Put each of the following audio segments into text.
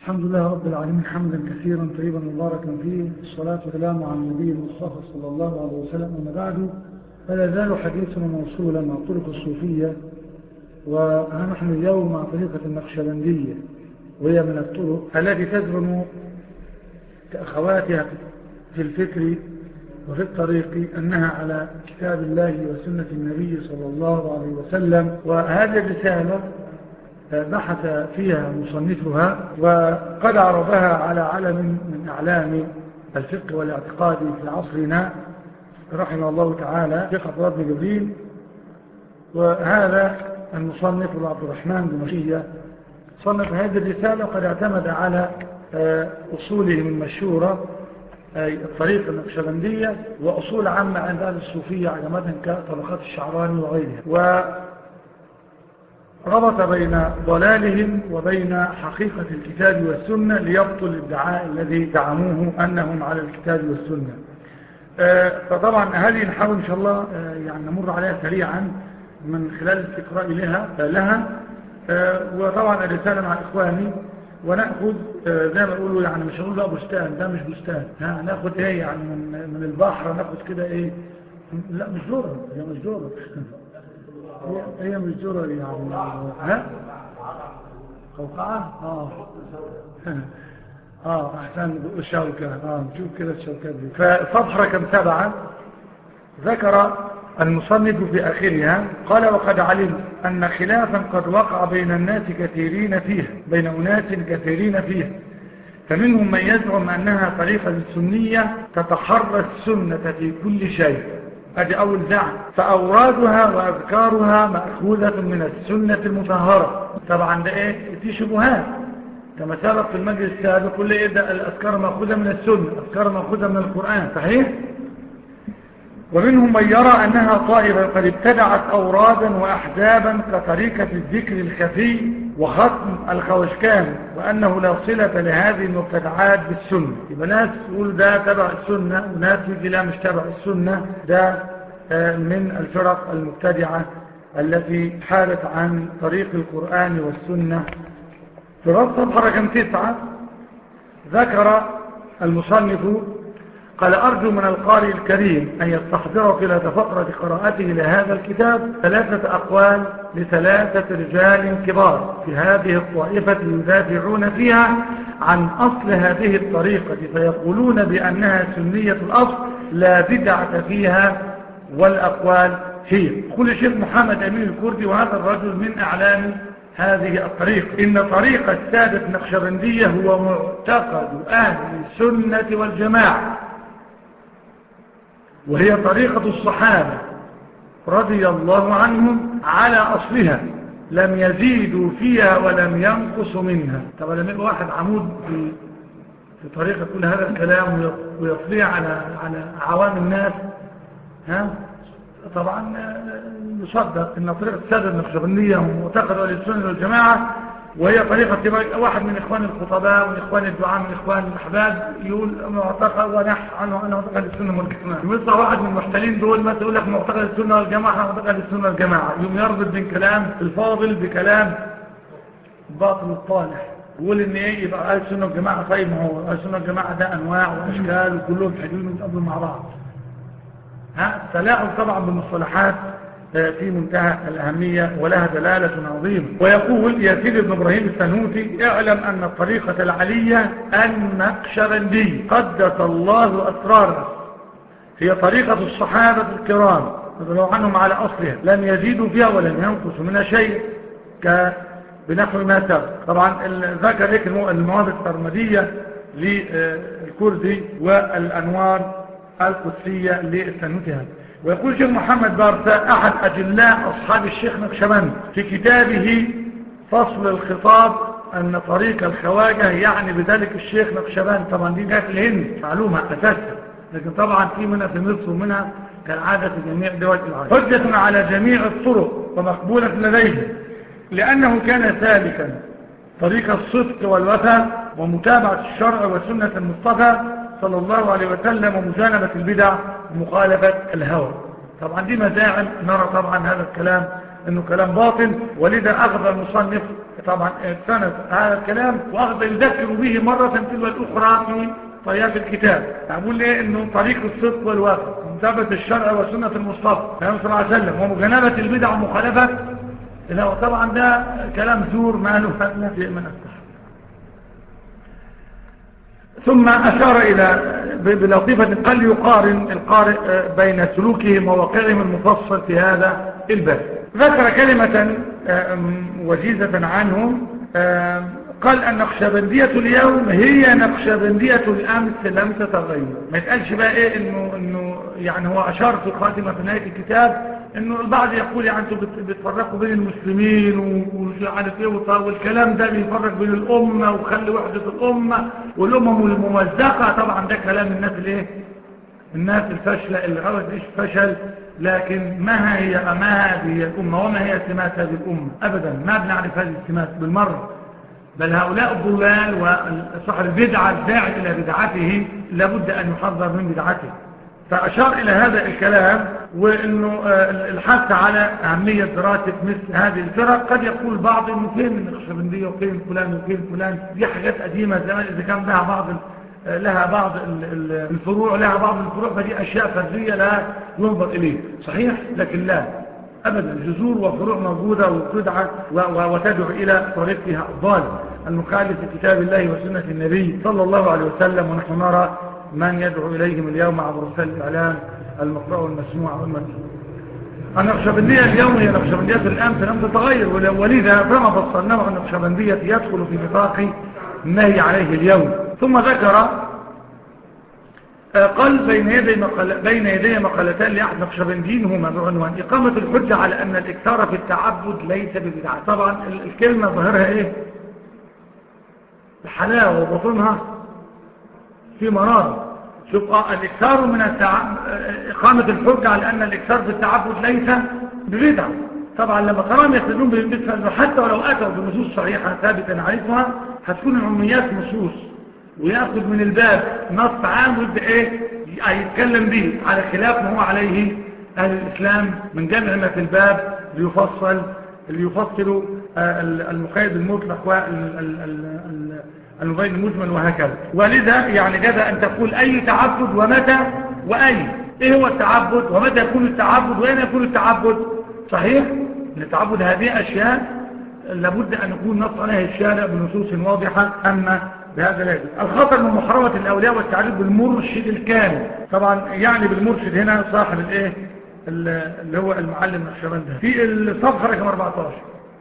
الحمد لله رب العالمين حمدا كثيرا طيبا مباركا فيه، الصلاة والسلام على النبي المصطفى صلى الله عليه وسلم. وما بعد، فلا يزال حديثنا موصولا مع طرق الصوفية، ونحن اليوم مع طريقة النقشبندية، وهي من الطرق التي تزعم كأخواتها في الفكر وفي الطريق أنها على كتاب الله وسنة النبي صلى الله عليه وسلم. وهذه الرسالة بحث فيها مصنفها وقد عرضها على علم من أعلام الفقه والاعتقاد في عصرنا رحمه الله تعالى، شيخ عبد الله بن جبريل. وهذا المصنف عبد الرحمن دمشقية صنف هذه الرسالة وقد اعتمد على أصولهم المشهورة، الطريقة النقشبندية، وأصول عامة عند أهل الصوفية عامة كطبقات الشعراني وغيرها، وربط بين ضلالهم وبين حقيقة الكتاب والسنة ليبطل الادعاء الذي دعموه أنهم على الكتاب والسنة. فطبعا هذه نحاول إن شاء الله يعني نمر عليها سريعا من خلال التقراء لها. وطبعا الرسالة مع إخواني، ونأخذ زي ما يقولوا يعني مش هنقول بقى بستان، ده مش بستان، ناخد ايه يعني من البحر، ناخد كده ايه، لا مش جرة، هي مش جرة، هي مش جرة يعني، قوقعة احسن الشوكة، نشوف كده الشوكات دي. فصفحة رقم 7 ذكر المصنف في آخرها قال: وقد علم أن خلافا قد وقع بين الناس كثيرين فيه، بين أناس كثيرين فيه، فمنهم من يزعم أنها طريقة السنية تتحرى السنة في كل شيء، هذه أول زعم، فأورادها وأذكارها مأخوذة من السنة المطهرة. طبعا ده إيه؟ في شبهات كما سبق في المجلس السابق، كل إيه ده؟ الأذكار مأخوذة من السنة، أذكار مأخوذة من القرآن، صحيح؟ ومنهم من يرى أنها طائفة قد ابتدعت أورادا وأحزابا كطريقة الذكر الخفي وختم الخوشكان، وأنه لا صلة لهذه المبتدعات بالسنة. يبقى ناس يقول ده تبع السنة، وناس يجي لا مش تبع السنة، ده من الفرق المبتدعة التي حالت عن طريق القرآن والسنة. في صفحة رقم 9 ذكر المصنف قال: أرجو من القارئ الكريم أن يستحضر طيلة فترة قراءته لهذا الكتاب 3 أقوال ل3 رجال كبار في هذه الطائفة يدافعون فيها عن أصل هذه الطريقة، فيقولون بأنها سنية الأصل لا بدعة فيها، والأقوال هي: كل شيخ محمد أمين الكردي، وهذا الرجل من أعلام هذه الطريقة. إن طريقة السادة النقشبندية هو معتقد أهل السنة والجماعة، وهي طريقة الصحابة رضي الله عنهم على أصلها، لم يزيدوا فيها ولم ينقصوا منها. طبعا لما يبقى واحد عمود في طريقة كل هذا الكلام ويطلع على عوام الناس، طبعا يصدق ان طريقة السادة النقشبندية معتقد أهل السنة والجماعة، وهي طريقة واحد من إخوان الخطباء ومن إخوان الدعاء من إخوان الأحباب يقول معتقد ونحن عنه أنا معتقد السنة والجماعة. يطلع واحد من المحتلين دول ما تقول لك معتقد السنة والجماعة، احنا معتقد السنة والجماعة، يوم يربط بين كلام الفاضل بكلام باطل الطالح، يقول ان ايه يبقى أهل السنة والجماعة. طيب ما هو أهل السنة والجماعة ده أنواع وأشكال وكلهم حلوين ويتقابلوا مع بعض. تلاعب طبعا بالمصطلحات في منتهى الأهمية ولها دلالة عظيمة. ويقول يا سيدي ابن إبراهيم السنوسي: اعلم أن الطريقة العلية النقشبندية قدس الله أسرارها هي طريقة الصحابة الكرام رضي الله عنهم على أصلها، لم يزيدوا فيها ولم ينقصوا منها شيء، بنحو ما سبق. طبعا ذكر لك المواد الترمذية للكردي والأنوار القدسية للسنوسي هذا. ويقول الشيخ محمد بارساء أحد أجلاء أصحاب الشيخ نقشبند في كتابه فصل الخطاب أن طريق الخواجة يعني بذلك الشيخ نقشبند. طبعا دي جاءت الهند معلومة أساسا، لكن طبعا في منها في مصر ومنها كالعادة في جميع دول العالم. حجة على جميع الطرق ومقبولة لديه، لأنه كان سالكا طريق الصدق والوفاء ومتابعة الشرع وسنة المصطفى صلى الله عليه وسلم ومجانبة البدع ومخالفة الهوى. طبعا دي مزاعم، نرى طبعا هذا الكلام انه كلام باطل، ولذا اخذ المصنف طبعا سند هذا الكلام وأخذ يذكر به مرة تلو الأخرى في طيات الكتاب. أقول إيه؟ إنه طريق الصدق والوفاء ومتابعة الشرع وسنة المصطفى صلى الله عليه وسلم ومجانبة البدع ومخالفة الهوى. طبعا ده كلام زور ما له شيء من الصحة. ثم أشار إلى بلطيفة قال يقارن القارئ بين سلوكهم وواقعهم المفصل في هذا الباب. ذكر كلمة وجيزة عنهم، قال النقشبندية اليوم هي نقشبندية الأمس لم تتغير. ما يتقالش بقى إيه إنه يعني هو أشار في خاتمة في نهاية الكتاب إنه البعض يقول يعني أنتوا بتفرقوا بين المسلمين ومش عارف إيه والكلام ده بيفرق بين الأمة وخلي وحدة الأمة والأمم الممزقة. طبعا ده كلام الناس الإيه؟ الناس الفاشلة اللي غلط إيش فشل. لكن ما هذه الأمة وما هي سمات هذه الأمة؟ أبدا ما بنعرف هذه السمات بالمرة. بل هؤلاء الضلال وصاحب البدعة الداعي إلى بدعته لابد أن يحذر من بدعته. فأشار إلى هذا الكلام وإنه الحث على أهمية دراسة مثل هذه الفرق. قد يقول بعض إنه فين النقشبندية وفين فلان وفين فلان، دي حاجات قديمة زمان إذا كان لها بعض الفروع فدي أشياء فردية لا ينظر إليه. صحيح، لكن لا أبدا، جذور وفروع موجودة وتدعى وتدعو إلى طريقها الضال المخالف لكتاب الله وسنة النبي صلى الله عليه وسلم. ونحن نرى من يدعو إليهم اليوم عبر وسائل الإعلام المقروء والمسموع والمنشور. النقشبندية اليوم هي نقشبندية الأمس لم تتغير، ولذا فما فصلناه عن النقشبندية يدخل في نطاق النهي عليه اليوم. ثم ذكر قال بين يدي مقالتان لأحد نقشبنديين هما بعنوان إقامة الحجة على أن الإكثار في التعبد ليس ببدعة. طبعا الكلمة ظاهرها إيه؟ الحلاوة وبطنها في مرار. شوف الإكثار من إقامة الحجة على أن الإكثار في التعبد ليس ببدعة. طبعا لما قرام يستدلون بالمثل حتى ولو أتوا بنصوص صحيحة ثابتة نعرفها هتكون العميات نصوص، ويأخذ من الباب نص عام ويبدأ إيه يتكلم به على خلاف ما هو عليه أهل الإسلام من جمع ما في الباب ليفصلوا المقيد المطلق والمبين المجمل وهكذا. ولذا يعني جاز أن تقول أي تعبد ومتى وأين. إيه هو التعبد ومتى يكون التعبد وأين يكون التعبد؟ صحيح أن التعبد هذه أشياء لابد أن يكون نص عليها الشارع بنصوص واضحة. أما بهذا لا يجوز. الخطر من محاربة الأولياء والتعريف بالمرشد الكامل. طبعا يعني بالمرشد هنا صاحب الايه اللي هو المعلم نقشبندي في الصفحة رقم 14.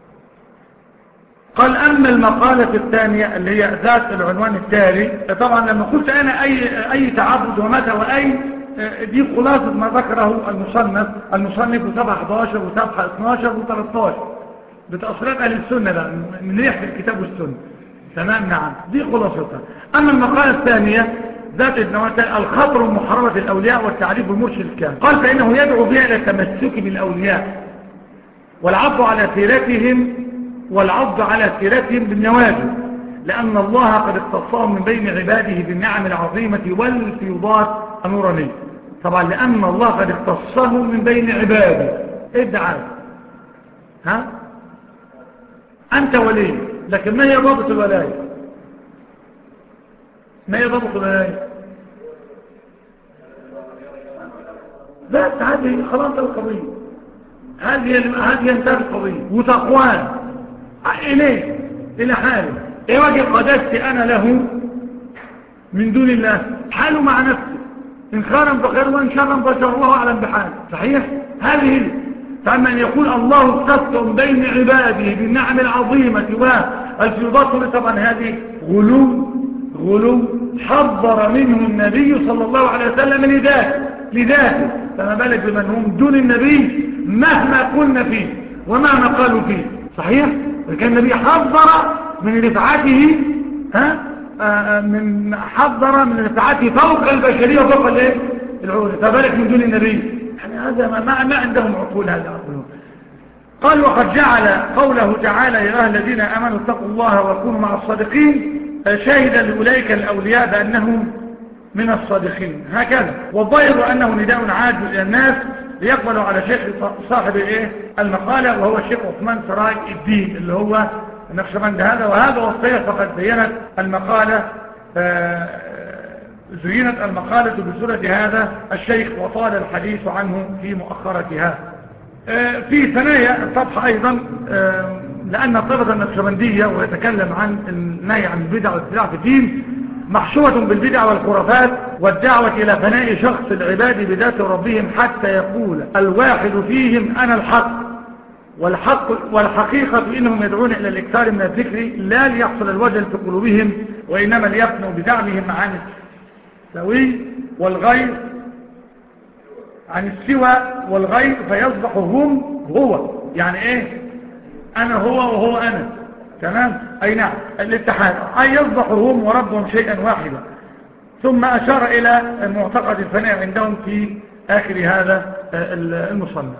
قال أما المقالة الثانية اللي هي ذات العنوان التالي، طبعا لما قلت أنا أي تعبد ومتى وأي، دي خلاصة ما ذكره المصنف وصفحة 11 وصفحة 12 و13 بتأصيلات أهل السنة بقى من يحكي الكتاب والسنة. تمام، نعم، دي خلاصتها. أما المقالة الثانية ذات الخطر من محاربة الأولياء والتعريف بالمرشد الكامل، قال فإنه يدعو بها إلى التمسك بالأولياء والعض على سيرتهم بالنواجذ، لأن الله قد اختصهم من بين عباده بالنعم العظيمة والفيضات النورانية. طبعا لأن الله قد اختصهم من بين عباده. ادعى أنت ولي، لكن ما هي ضابط الولاية؟ ما هي ضابط الولاية؟ بس هذه خلاص القضية، هذه انتهت القضية. وتقوان إلى حاله إيه وجه قدستي أنا له من دون الله؟ حاله مع نفسه، إن خيرا فخير وإن شرا فشر، الله أعلم بحاله. صحيح، هذه. فأما أن يقول الله اختصهم بين عباده بالنعم العظيمة والفيضات، طبعا هذه غلو حذر منه النبي صلى الله عليه وسلم لذاته، فما بالك بمن هم دون النبي مهما قلنا فيه ومهما قالوا فيه. صحيح، كان النبي حذر من رفعته حذر من رفعته فوق البشرية وفوق العقول، فبالك من دون النبي. يعني هذا ما عندهم عقول، هذا عقلهم. قال وقد جعل قوله تعالى يا أهل الذين آمنوا اتقوا الله وكونوا مع الصادقين شاهدا لأولئك الأولياء بأنهم من الصادقين هكذا. والظاهر أنه نداء عاجل إلى الناس ليقبلوا على شيخ صاحب المقالة، وهو الشيخ عثمان سراج الدين اللي هو النقشبندي هذا، وهذا والصيغ فقد زينت المقالة زينت المقالة بصورة هذا الشيخ وطال الحديث عنه في مؤخرتها. في ثنايا الصفحة أيضا لأن الطبقة النقشبندية ويتكلم عن النهي عن البدع والابتداع في الدين محشوة بالبدع والخرافات والدعوة إلى فناء شخص العباد بذات ربهم حتى يقول الواحد فيهم أنا الحق والحقيقة إنهم يدعون إلى الإكثار من الذكر لا ليحصل الوجل في قلوبهم وإنما ليفنوا بدعمهم عن السوي والغير عن السوى والغير فيصبح هم هو. يعني إيه؟ أنا هو وهو أنا. تمام؟ أي نعم الاتحاد أي يصبح هم وربهم شيئا واحدا. ثم أشار إلى معتقد الفناء عندهم في آخر هذا المصنف،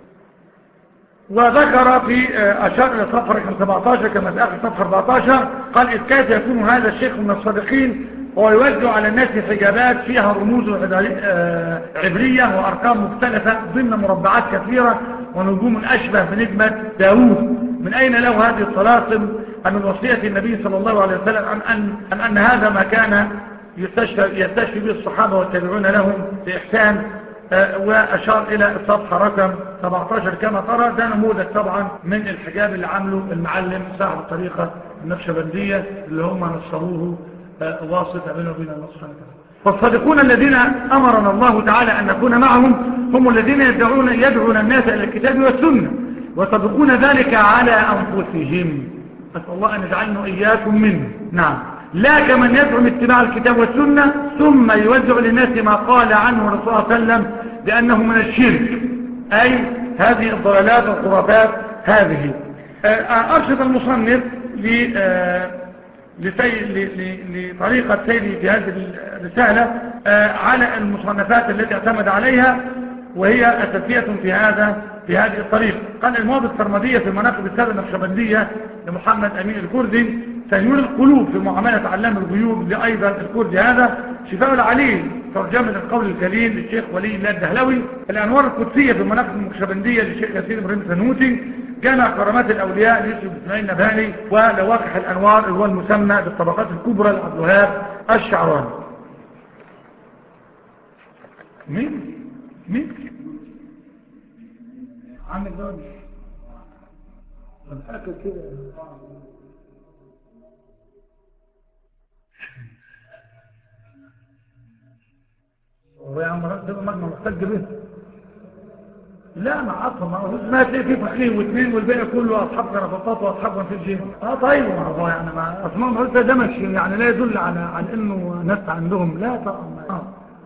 وذكر في أشار إلى صفحة رقم 17 كما في آخر صفحة 14 قال إذ كيف يكون هذا الشيخ من الصادقين وهو يوزع على الناس حجابات فيها رموز عبرية وأرقام مختلفة ضمن مربعات كثيرة ونجوم أشبه بنجمة داوود. من أين له هذه الطلاسم من وصية النبي صلى الله عليه وسلم أن هذا ما كان يستشفي به الصحابة والتابعون لهم بإحسان. وأشار إلى الصفحة رقم 17 كما ترى. ده نموذج طبعا من الحجاب اللي عمله المعلم صاحب الطريقة النقشبندية اللي هم نصروه واسطة بينه وبين الله سبحانه وتعالى. والصادقون الذين أمرنا الله تعالى أن نكون معهم هم الذين يدعون الناس إلى الكتاب والسنة ويطبقون ذلك على أنفسهم. أسأل الله أن يجعلنا إياكم منه. نعم لا كمن يزعم اتباع الكتاب والسنة ثم يوزع للناس ما قال عنه الرسول صلى الله عليه وسلم بأنه من الشرك، أي هذه الضلالات والخرافات هذه. أرشد المصنف لطريقة سيري في هذه الرسالة على المصنفات التي اعتمد عليها وهي أساسية في هذه الطريقة. قال المواد السرمدية في مناقب السادة النقشبندية لمحمد أمين الكردي، تنوير القلوب في معاملة علام الغيوب لأيضا الكردي هذا، شفاء العليل ترجمة القول الجليل للشيخ ولي الله الدهلوي، الأنوار القدسية في مناقب النقشبندية للشيخ ياسين إبراهيم سنوتي، جامع كرامات الأولياء ليوسف إسماعيل نبهاني، ولواقح الأنوار اللي هو المسمى بالطبقات الكبرى لعبد الوهاب الشعراني. مين عندك دول الأكل كده هو يا عم رأس مجمع محتاج به. لا مع أصلا ما تلاقي فيه فقيه واثنين والباقي كله أصحاب غرفطات وأصحاب غنفجين. طيب ما هو يعني مع أسماء محتاج ده مش يعني لا يدل على إنه ناس عندهم لا طبعا.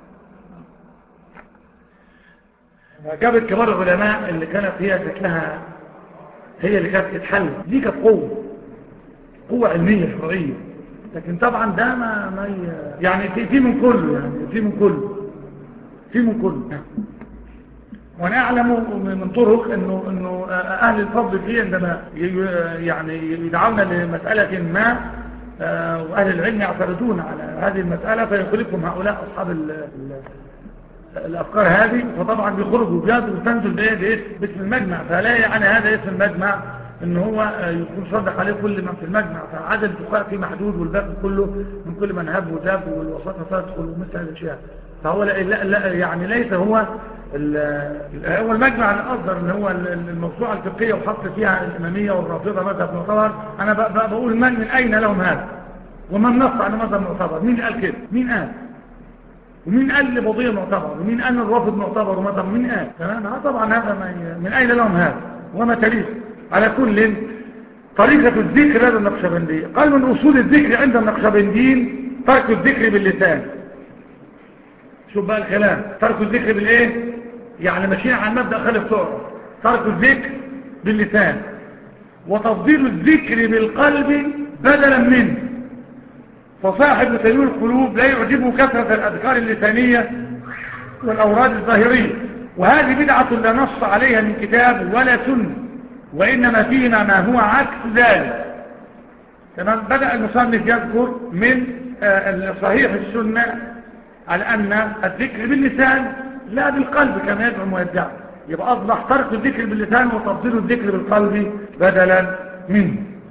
جابت كبار العلماء اللي كانت هي شكلها هي اللي كانت تتحل دي كانت قوة علمية شرعية، لكن طبعا ده ما يعني في من كله يعني في من كله. وانا اعلم من طرق انه اهل الفضل فيه عندما يعني يدعون لمسألة ما واهل العلم يعترضون على هذه المسألة فيخلفهم هؤلاء اصحاب الافكار هذه، فطبعا بيخرجوا بياضوا وتنزل باسم المجمع، فلا يعني هذا اسم المجمع ان هو يكون صدق عليه كل من في المجمع، فعدد الفقهاء فيه محدود والباقي كله من كل من هب وداب والوساطة تدخل ومثل هذا الشيء. فهو لا يعني ليس هو المجمع الاصدر اللي هو الموسوعة الفقهية وحط فيها الامامية والرافضة مذهب معتبر. انا بقول من اين لهم هذا ومن نص على مذهب معتبر؟ مين قال كده؟ مين قال؟ ومين قال البضية معتبر؟ ومين قال الرافض معتبر ومذهب؟ مين قال؟ تمام. طبعا هذا من اين لهم هذا وما تليه. على كل طريقة الذكر لدى النقشبندية قال من اصول الذكر عند النقشبنديين ترك الذكر باللسان. شوف بقى الكلام، ترك الذكر بالايه؟ يعني ماشيين على المبدأ خالف تعرف، ترك الذكر باللسان وتفضيل الذكر بالقلب بدلا منه. فصاحب تنوير القلوب لا يعجبه كثرة الأذكار اللسانية والأوراد الظاهرية، وهذه بدعة لا نص عليها من كتاب ولا سنة، وإنما فينا ما هو عكس ذلك. تمام. بدأ المصنف يذكر من صحيح السنة على أن الذكر باللسان لا بالقلب كما يدعم ويدعي، يبقى أصبح ترك الذكر باللسان وتفضيل الذكر بالقلب بدلا منه.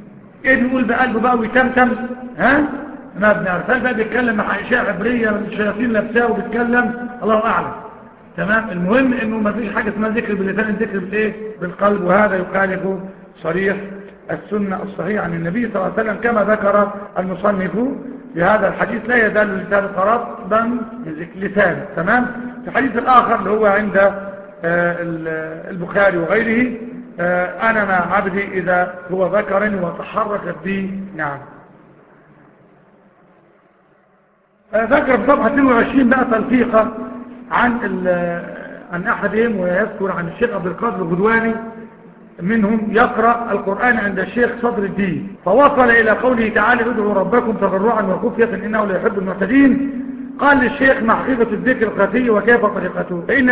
ايه بيقول بقلبه بقى ويتمتم؟ ها؟ ما بنعرف. هل بقى بيتكلم مع اشاعة عبرية الشياطين لابساه وبيتكلم؟ الله اعلم. تمام. المهم انه ما فيش حاجة اسمها ذكر باللسان، الذكر بالايه؟ بالقلب. وهذا يخالف صريح السنة الصحيحة عن النبي صلى الله عليه وسلم كما ذكر المصنف بهذا الحديث: لا يزال لسان رطبا من ذكر لسان. تمام. في الحديث الآخر اللي هو عند البخاري وغيره: أنا مع عبدي إذا هو ذكرني وتحركت بي. نعم. ذكر في صفحة 22 بقى تلفيقة عن أحدهم، ويذكر عن الشيخ عبد القادر الغدواني منهم يقرأ القرآن عند الشيخ صدر الدين، فوصل إلى قوله تعالى: ادعوا ربكم تضرعا وخفية إنه لا يحب المعتدين. قال للشيخ: ما حقيقة الذكر الخفي وكيف طريقته؟ فإن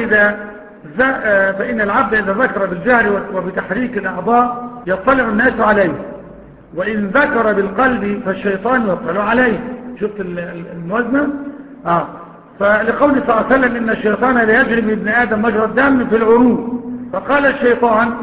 العبد إذا ذكر بالجهر وبتحريك الأعضاء يطلع الناس عليه، وإن ذكر بالقلب فالشيطان يطلع عليه. شفت الموازنة؟ فلقول صلى الله عليه وسلم: إن الشيطان لا يجري من ابن آدم مجرى الدم في العروق. فقال الشيخ: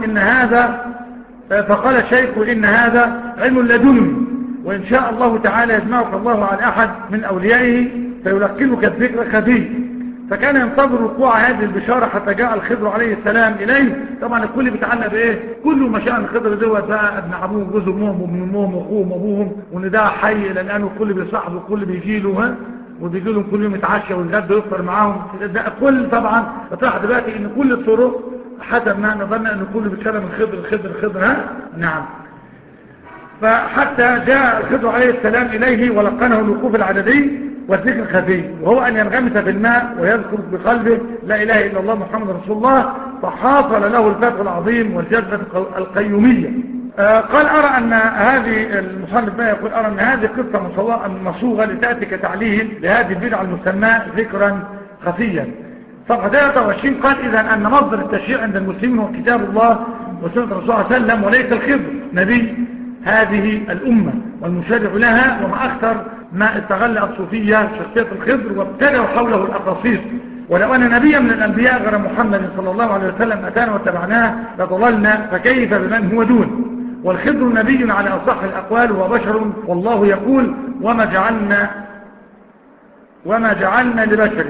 إن هذا علم لدني، وإن شاء الله تعالى يجمعك الله على أحد من أوليائه فيلقنك الذكر الخفي. فكان ينتظر وقوع هذه البشارة حتى جاء الخضر عليه السلام إليه. طبعا الكل بيتعلق بإيه؟ كله ما شاء الخضر دوت بقى ابن أبوه وجوز أمهم وابن أمهم وأخوهم وأبوهم، وإن ده حي إلى الآن، والكل بيصاحبه والكل بيجي له، وبيجي لهم كل يوم يتعشى ويتغدى ويفطر معاهم. ده كل طبعا فتح دلوقتي إن كل الطرق حسب ما نظرنا إن كله بيتكلم الخضر. نعم. فحتى جاء الخضر عليه السلام إليه ولقنه الوقوف العددي والذكر الخفي، وهو أن ينغمس في الماء ويذكر بقلبه: لا إله إلا الله محمد رسول الله. فحاصل له الفتح العظيم والجذبة القيومية. قال: أرى أن هذه المصنف ما يقول: أرى أن هذه قصة مصوغة لتأتي كتعليل لهذه البدعة المسماة ذكرا خفيا. صفحة 23 قال: إذا أن مصدر التشريع عند المسلمين هو كتاب الله وسنة الرسول صلى الله عليه وسلم، وليس الخضر نبي هذه الأمة والمشرع لها. وما أكثر ما استغل الصوفية شخصية الخضر وابتدعوا حوله الأقاصيص. ولو أن نبيا من الأنبياء غير محمد صلى الله عليه وسلم أتانا واتبعناه لضللنا، فكيف بمن هو دون؟ والخضر نبي على أصح الأقوال، وهو بشر، والله يقول: وما جعلنا لبشر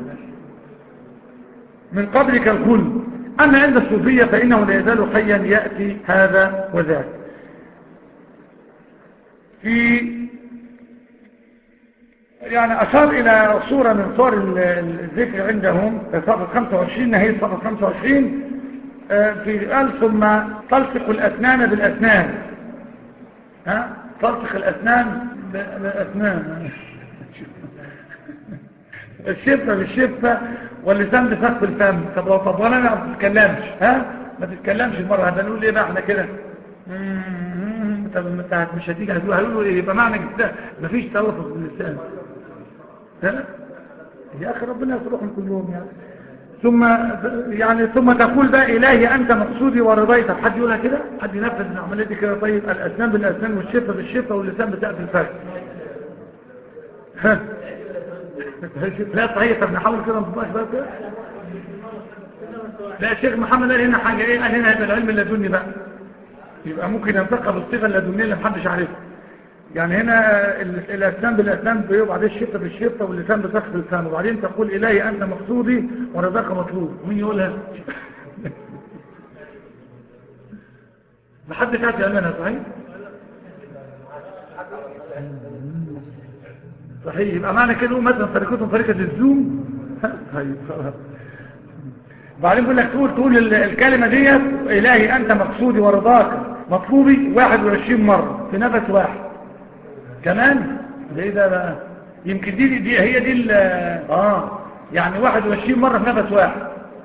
من قبلك الخلد. أما عند الصوفية فإنه لا يزال حيا يأتي هذا وذاك. يعني أشار إلى صورة من صور الذكر عندهم في صفحة 25، نهاية صفحة 25، قال: ثم تلصق الأسنان بالأسنان. تلصق الأسنان بالأسنان، الشفة بالشفة، واللسان بسقف الفم. طب وانا ما بتتكلمش، ما تتكلمش المرة هذا نقول ايه بقى احنا كده؟ طب مش هتيجي هيقولوا ايه؟ يبقى معنى كده مفيش تلفظ باللسان. يا اخي ربنا يصلحهم كلهم يعني. ثم تقول بقى: إلهي أنت مقصودي ورضاي. طب حد يقولها كده؟ حد ينفذ العملية دي كده؟ طيب الأسنان بالأسنان والشفة بالشفة واللسان بتأتي الفرق. لا صحيح. طب نحاول كده نطبقش بقى كده. لا الشيخ محمد قال هنا حاجة ايه؟ قال هنا هيبقى العلم اللدني بقى، يبقى ممكن ينتقى بالصيغة اللدنية اللي محدش عارفها. يعني هنا الأسنان بالأسنان وبعدين الشفة بالشفة واللسان بسقف الفم، وبعدين تقول: إلهي أنت مقصودي ورضاك مطلوب. مين يقولها؟ محدش عارف يعملها. صحيح صحيح. يبقى معنى كده مثلا طريقتهم طريقة الزوم. طيب خلاص. بعدين بيقول لك تقول الكلمة ديت: إلهي أنت مقصودي ورضاك مطلوبي 21 مرة في نفس واحد كمان. ده بقى يمكن دي هي دي يعني 21 مرة في نفس واحد.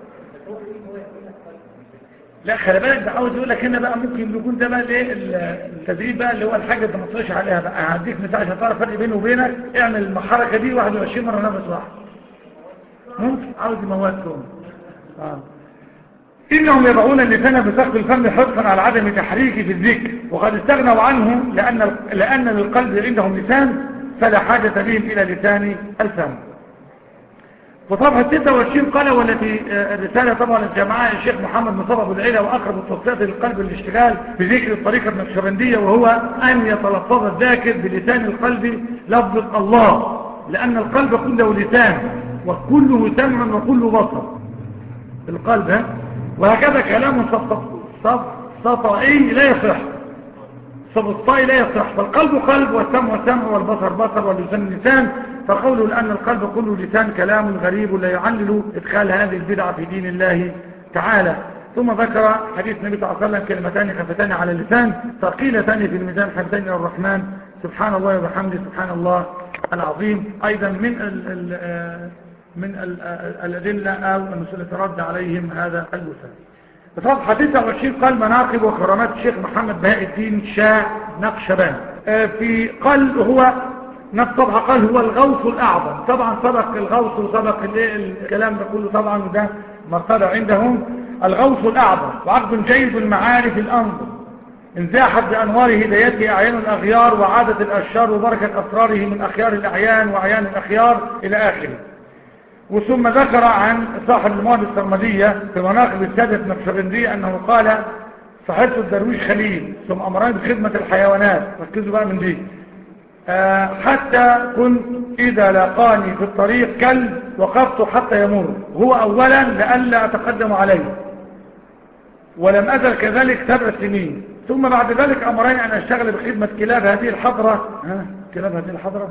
لا خلي بالك، ده عاوز يقول لك هنا بقى ممكن يكون ده بقى الايه التدريب بقى اللي هو الحاجة اللي ما تصرش عليها بقى. هديك مثال عشان تعرف الفرق بينه وبينك. اعمل الحركة دي 21 مرة نفس واحد. ممكن عاوز يموتهم. إنهم يضعون اللسان بسقف الفم حرصا على عدم تحريكه في الذكر، وقد استغنوا عنه لأن للقلب عندهم لسان، فلا حاجة بهم إلى لسان الفم. وصفحة 26 قال والتي الرسالة طبعا الجماعة الشيخ محمد مصطفى أبو العيلة وأقرب التصفيات للقلب الاشتغال بذكر الطريقة النقشبندية، وهو أن يتلفظ الذاكر بلسان القلب لفظ الله، لأن القلب كله لسان وكله سمع وكله بصر القلب. وهكذا كلام صفائي لا يصح، صفائي لا يصح، فالقلب قلب والسمع سمع والبصر بصر واللسان لسان، فقوله لأن القلب كله لسان كلام غريب لا يعلل إدخال هذه البدعة في دين الله تعالى. ثم ذكر حديث النبي صلى الله عليه وسلم كلمتان خفتان على اللسان ثقيلتان في الميزان حبتين إلى الرحمن سبحان الله وبحمده سبحان الله العظيم. أيضا من الأدلة أو النصوص التي رد عليهم هذا الوثان. صفحة 29 قال مناقب وكرامات الشيخ محمد بهاء الدين شاه نقشبند. في قال هو نفس صفحة قال هو الغوث الأعظم. طبعا سبق الغوث وسبق الكلام ده كله طبعا، وده مرتبة عندهم الغوث الأعظم، وعقد جيد المعارف الأنظر انزاحت بأنوار هدايته أعين الأغيار وعادة الأشجار وبركة أسراره من أخيار الأعيان وأعيان الأخيار إلى آخره. وثم ذكر عن صاحب المواد السرمدية في مناقب السادة النقشبندية أنه قال صحبت الدرويش خليل ثم أمرني بخدمة الحيوانات، ركزوا بقى من دي، حتى كنت إذا لقاني في الطريق كلب وقفت حتى يمر هو أولا لألا أتقدم عليه، ولم أزل كذلك 7 سنين. ثم بعد ذلك أمرني أن أشتغل بخدمة كلاب هذه الحضرة. كلاب هذه الحضرة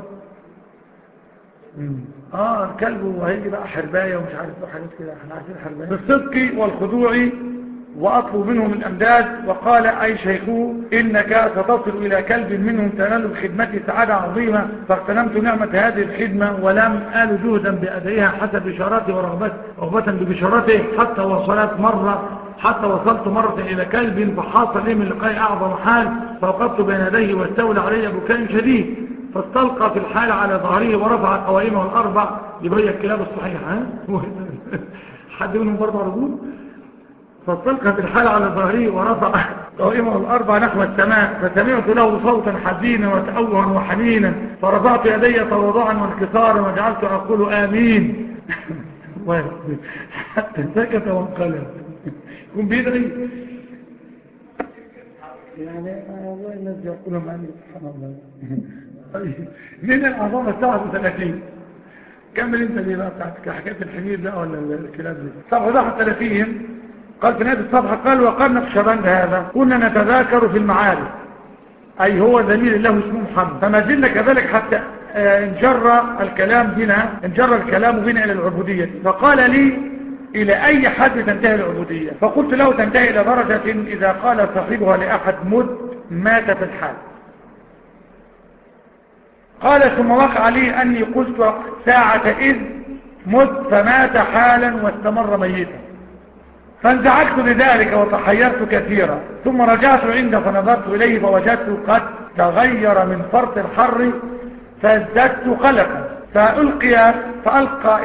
الكلب وهيجي بقى حرباية ومش عارف له حاجات كده، احنا عارفين حرباية بالصدق والخضوع وأطلب منهم الأمداد. وقال أي شيخو إنك ستصل إلى كلب منهم تنال بخدمتي سعادة عظيمة، فاغتنمت نعمة هذه الخدمة ولم آل جهدا بأدائها حسب بشارتي ورغبة ببشارته، حتى وصلت مرة إلى كلب فحاصل لي من لقاء أعظم حال، فوقفت بين يديه واستولى علي بكاء شديد، فاستلقى في الحال على ظهره ورفع قوائمه الأربع. يبقى الكلاب الصحيحة حد منهم برضه رجول. فاستلقى في الحال على ظهره ورفع قوائمه الأربع نحو السماء، فسمعت له صوتا حزينا وتأوها وحنينا، فرفعت يدي تواضعا وانكسارا وجعلت أقول آمين حتى سكت وانقلب. يكون بيدعي يعني والله الناس يقولوا معي سبحان الله. من العظامة 37 كمل انت دي بقى بتاعتك حكاية الحمير بقى ولا الكلاب دي. صفحة 31 قال في نهاية الصفحة قال وقال نقشبند هذا كنا نتذاكر في المعارف، أي هو زميل له اسمه محمد، فما زلنا كذلك حتى انجر الكلام بنا إلى العبودية. فقال لي إلى أي حد تنتهي العبودية؟ فقلت له تنتهي إلى درجة إذا قال صاحبها لأحد مت مات في الحال. قال ثم وقع لي أني قلت ساعة إذ مت فمات حالا واستمر ميتا، فانزعجت لذلك وتحيرت كثيرا، ثم رجعت عنده فنظرت إليه فوجدته قد تغير من فرط الحر فازددت قلقا، فألقى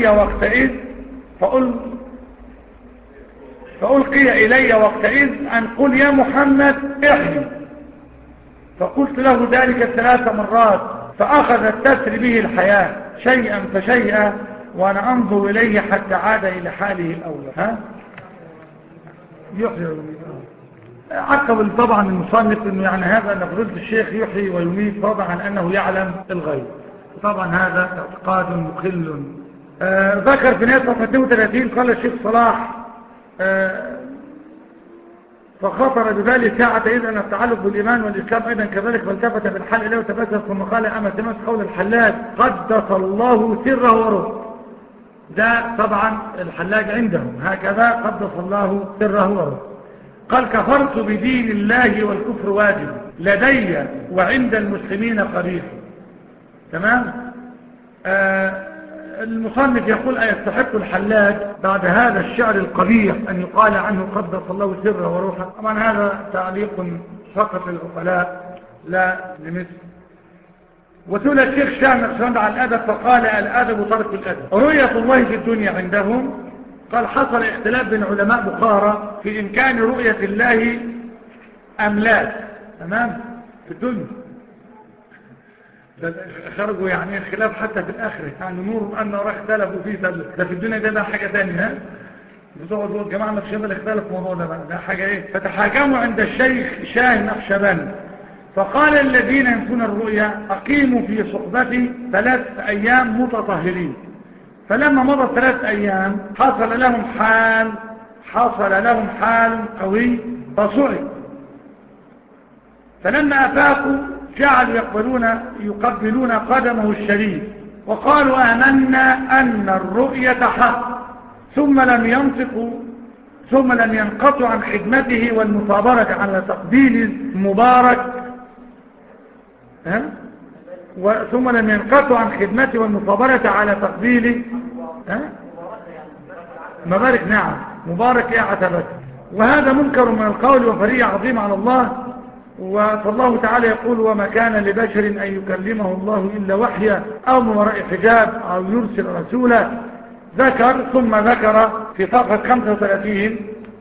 إلي وقتئذ أن قل يا محمد احمي، فقلت له ذلك 3 مرات، فأخذت تسري به الحياة شيئا فشيئا وأنا أنظر إليه حتى عاد إلى حاله الأول. يحيي ويميت. عقب طبعا المصنف انه يعني هذا ان فضيلة الشيخ يحيي ويميت فضلا عن انه يعلم الغيب، طبعا هذا اعتقاد مخل. ذكر في نهاية صفحة 32 قال الشيخ صلاح فخطر ببالي ساعة إذ أن التعلق بالإيمان والإسلام أيضا كذلك، فالتفت بالحل إليه وتبسم ثم قال أما سمعت قول الحلاج قدس الله سره وروحه. ده طبعا الحلاج عندهم هكذا قدس الله سره وروحه. قال كفرت بدين الله والكفر واجب لدي وعند المسلمين قريب. تمام. المصنف يقول أيستحق الحلاج بعد هذا الشعر القبيح أن يقال عنه قدس الله سره وروحه؟ طبعا هذا تعليق فقط للعقلاء لا لمثل. وسئل الشيخ شاه نقشبند عن الأدب فقال الأدب ترك الأدب. رؤية الله في الدنيا عندهم قال حصل اختلاف بين علماء بخارى في إمكان رؤية الله أم لا. تمام. في الدنيا خرجوا يعني خلاف حتى في الآخرة، يعني نور أن راح اختلفوا فيه، ده في الدنيا ده حاجة تانية. ها بتقعد جماعة النقشبند اختلف الموضوع ده حاجة ايه. فتحاكموا عند الشيخ شاه النقشبند فقال الذين ينفون الرؤيا أقيموا في صحبتي 3 أيام متطهرين. فلما مضت 3 أيام حصل لهم حال قوي فصعد. فلما أفاقوا جعلوا يقبلون قدمه الشريف وقالوا آمنا أن الرؤية حق، ثم لم ينقطعوا عن خدمته والمثابرة على تقبيل المبارك ثم لم ينقطعوا عن خدمته والمثابرة على تقبيل مبارك. نعم مبارك يا عتبته. وهذا منكر من القول وفرية عظيم على الله. فالله تعالى يقول وما كان لبشر أن يكلمه الله إلا وحيا أو من وراء حجاب أو يرسل رسولا. ثم ذكر في صفحة 35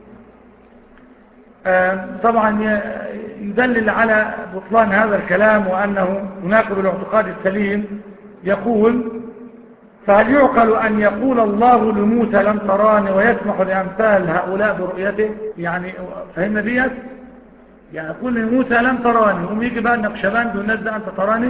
طبعا يدلل على بطلان هذا الكلام وأنه يناقض الاعتقاد السليم. يقول فهل يعقل أن يقول الله لموسى لم تراني ويسمح لأمثال هؤلاء برؤيته؟ يعني فهمنا ديت، يعني يقول لموسى لم تراني هم يجي بقى النقشبند والناس ده أنت تراني.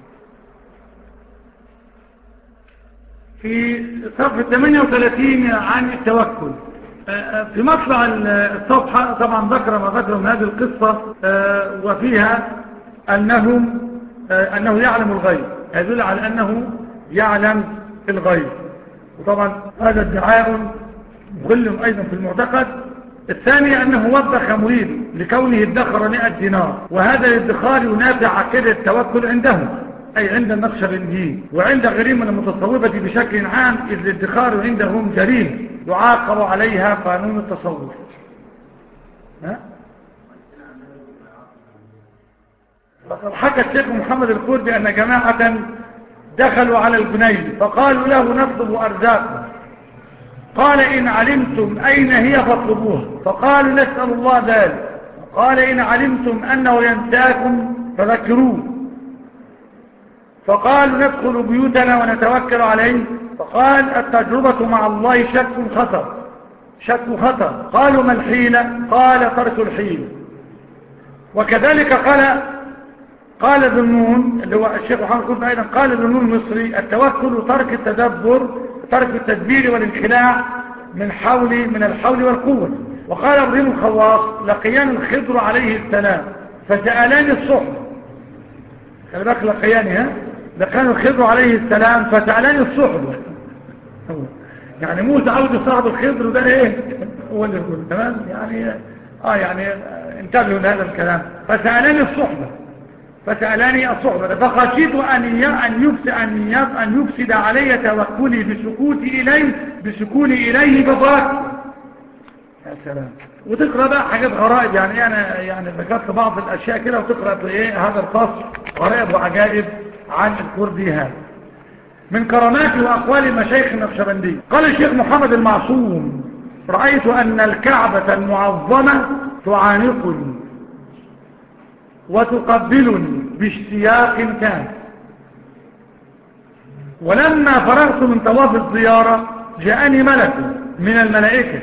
في صفحة 38 عن التوكل في مطلع الصفحة طبعا ذكر ما ذكر من هذه القصة وفيها أنه يعلم الغيب، يدل على أنه يعلم الغيب. وطبعا هذا ادعاء مغل أيضا في المعتقد. الثاني أنه وبخ مريد لكونه ادخر 100 دينار، وهذا الادخار ينافع عقيدة التوكل عندهم أي عند النقشبنديين وعند غيرهم من المتصوفة بشكل عام، إذ الادخار عندهم جريمة يعاقب عليها قانون التصوف. فقد حكى الشيخ محمد الكردي أن جماعة دخلوا على الجنيد فقالوا له نطلب أرزاقنا، قال إن علمتم أين هي فاطلبوها، فقالوا نسأل الله ذلك، قال إن علمتم أنه ينساكم فذكروه، فقالوا ندخل بيوتنا ونتوكل عليه، فقال التجربة مع الله شك خطر. قالوا ما الحيلة؟ قال ترك الحيلة. وكذلك قال ذنون اللي هو الشيخ محمد الكردي أيضا قال ذنون المصري التوكل ترك التدبر، ترك التدبير والانخلاع من الحول والقوة. وقال ابراهيم الخواص لقيان الخضر عليه السلام فسألاني الصحبة، خلي بالك لقيان الخضر عليه السلام فسألاني الصحبة، يعني موسى عاوز يصاحب الخضر وده ايه هو اللي يقول تمام يعني انتبهوا لهذا الكلام. فسألاني الصحبة فخشيت أن يفسد علي توكلي بسكوني إليه بفرق. يا سلام. وتقرأ بقى حاجات غرائب، يعني أنا يعني ذكرت بعض الأشياء كده، وتقرأ في هذا الفصل غرائب وعجائب عن الكردي هذا من كراماته وأقوال المشايخ النقشبندية. قال الشيخ محمد المعصوم رأيت أن الكعبة المعظمة تعانقني وتقبلني باشتياق كان، ولما فرغت من طواف الزيارة جاءني ملك من الملائكة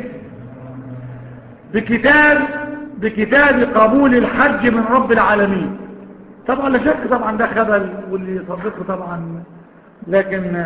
بكتاب قبول الحج من رب العالمين. طبعا لا شك طبعا ده خبل واللي يصدقه طبعا، لكن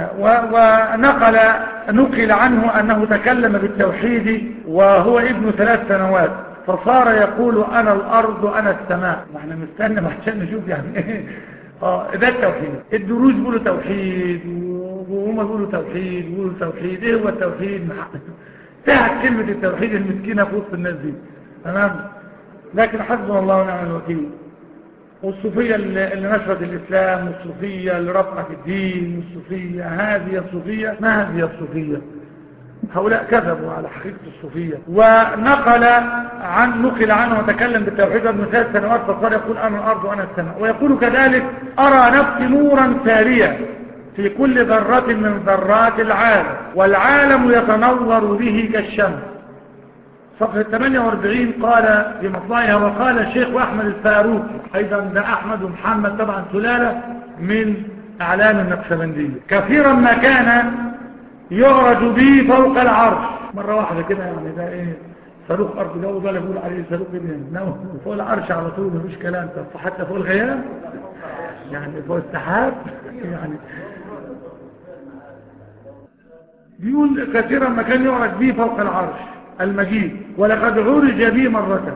نقل عنه أنه تكلم بالتوحيد وهو ابن 3 سنوات فصار يقول أنا الأرض وأنا السماء. احنا مستنى عشان نشوف يعني ايه ده التوحيد. الدروز بيقولوا توحيد وهم بيقولوا توحيد. ايه هو التوحيد؟ تحت كلمة التوحيد المسكينة في وسط الناس دي تمام. لكن حسبنا الله ونعم الوكيل. والصوفية اللي نشرت الإسلام، والصوفية اللي رفعت الدين، والصوفية هذه الصوفية ما هذه الصوفية، هؤلاء كذبوا على حقيقة الصوفية. نقل عنه وتكلم بالتوحيد من 3 سنوات فصار يقول أنا الأرض وأنا السماء. ويقول كذلك أرى نفسي نورا ساريا في كل ذرة من ذرات العالم، والعالم يتنور به كالشمس، صفحة 48 قال في مطلعها: وقال الشيخ أحمد الفاروق، أيضا ده أحمد ومحمد طبعا سلالة من أعلام النقشبندية، كثيرا ما كان يعرج به فوق العرش. مرة واحدة كده يعني ده ايه، صاروخ أرض جو ده اللي بيقول عليه صاروخ ابن فوق العرش على طول، مفيش كلام. طب حتى فوق الغياب يعني فوق السحاب يعني. بيقول كثيرا ما كان يعرج به فوق العرش المجيد، ولقد عرج به مرة،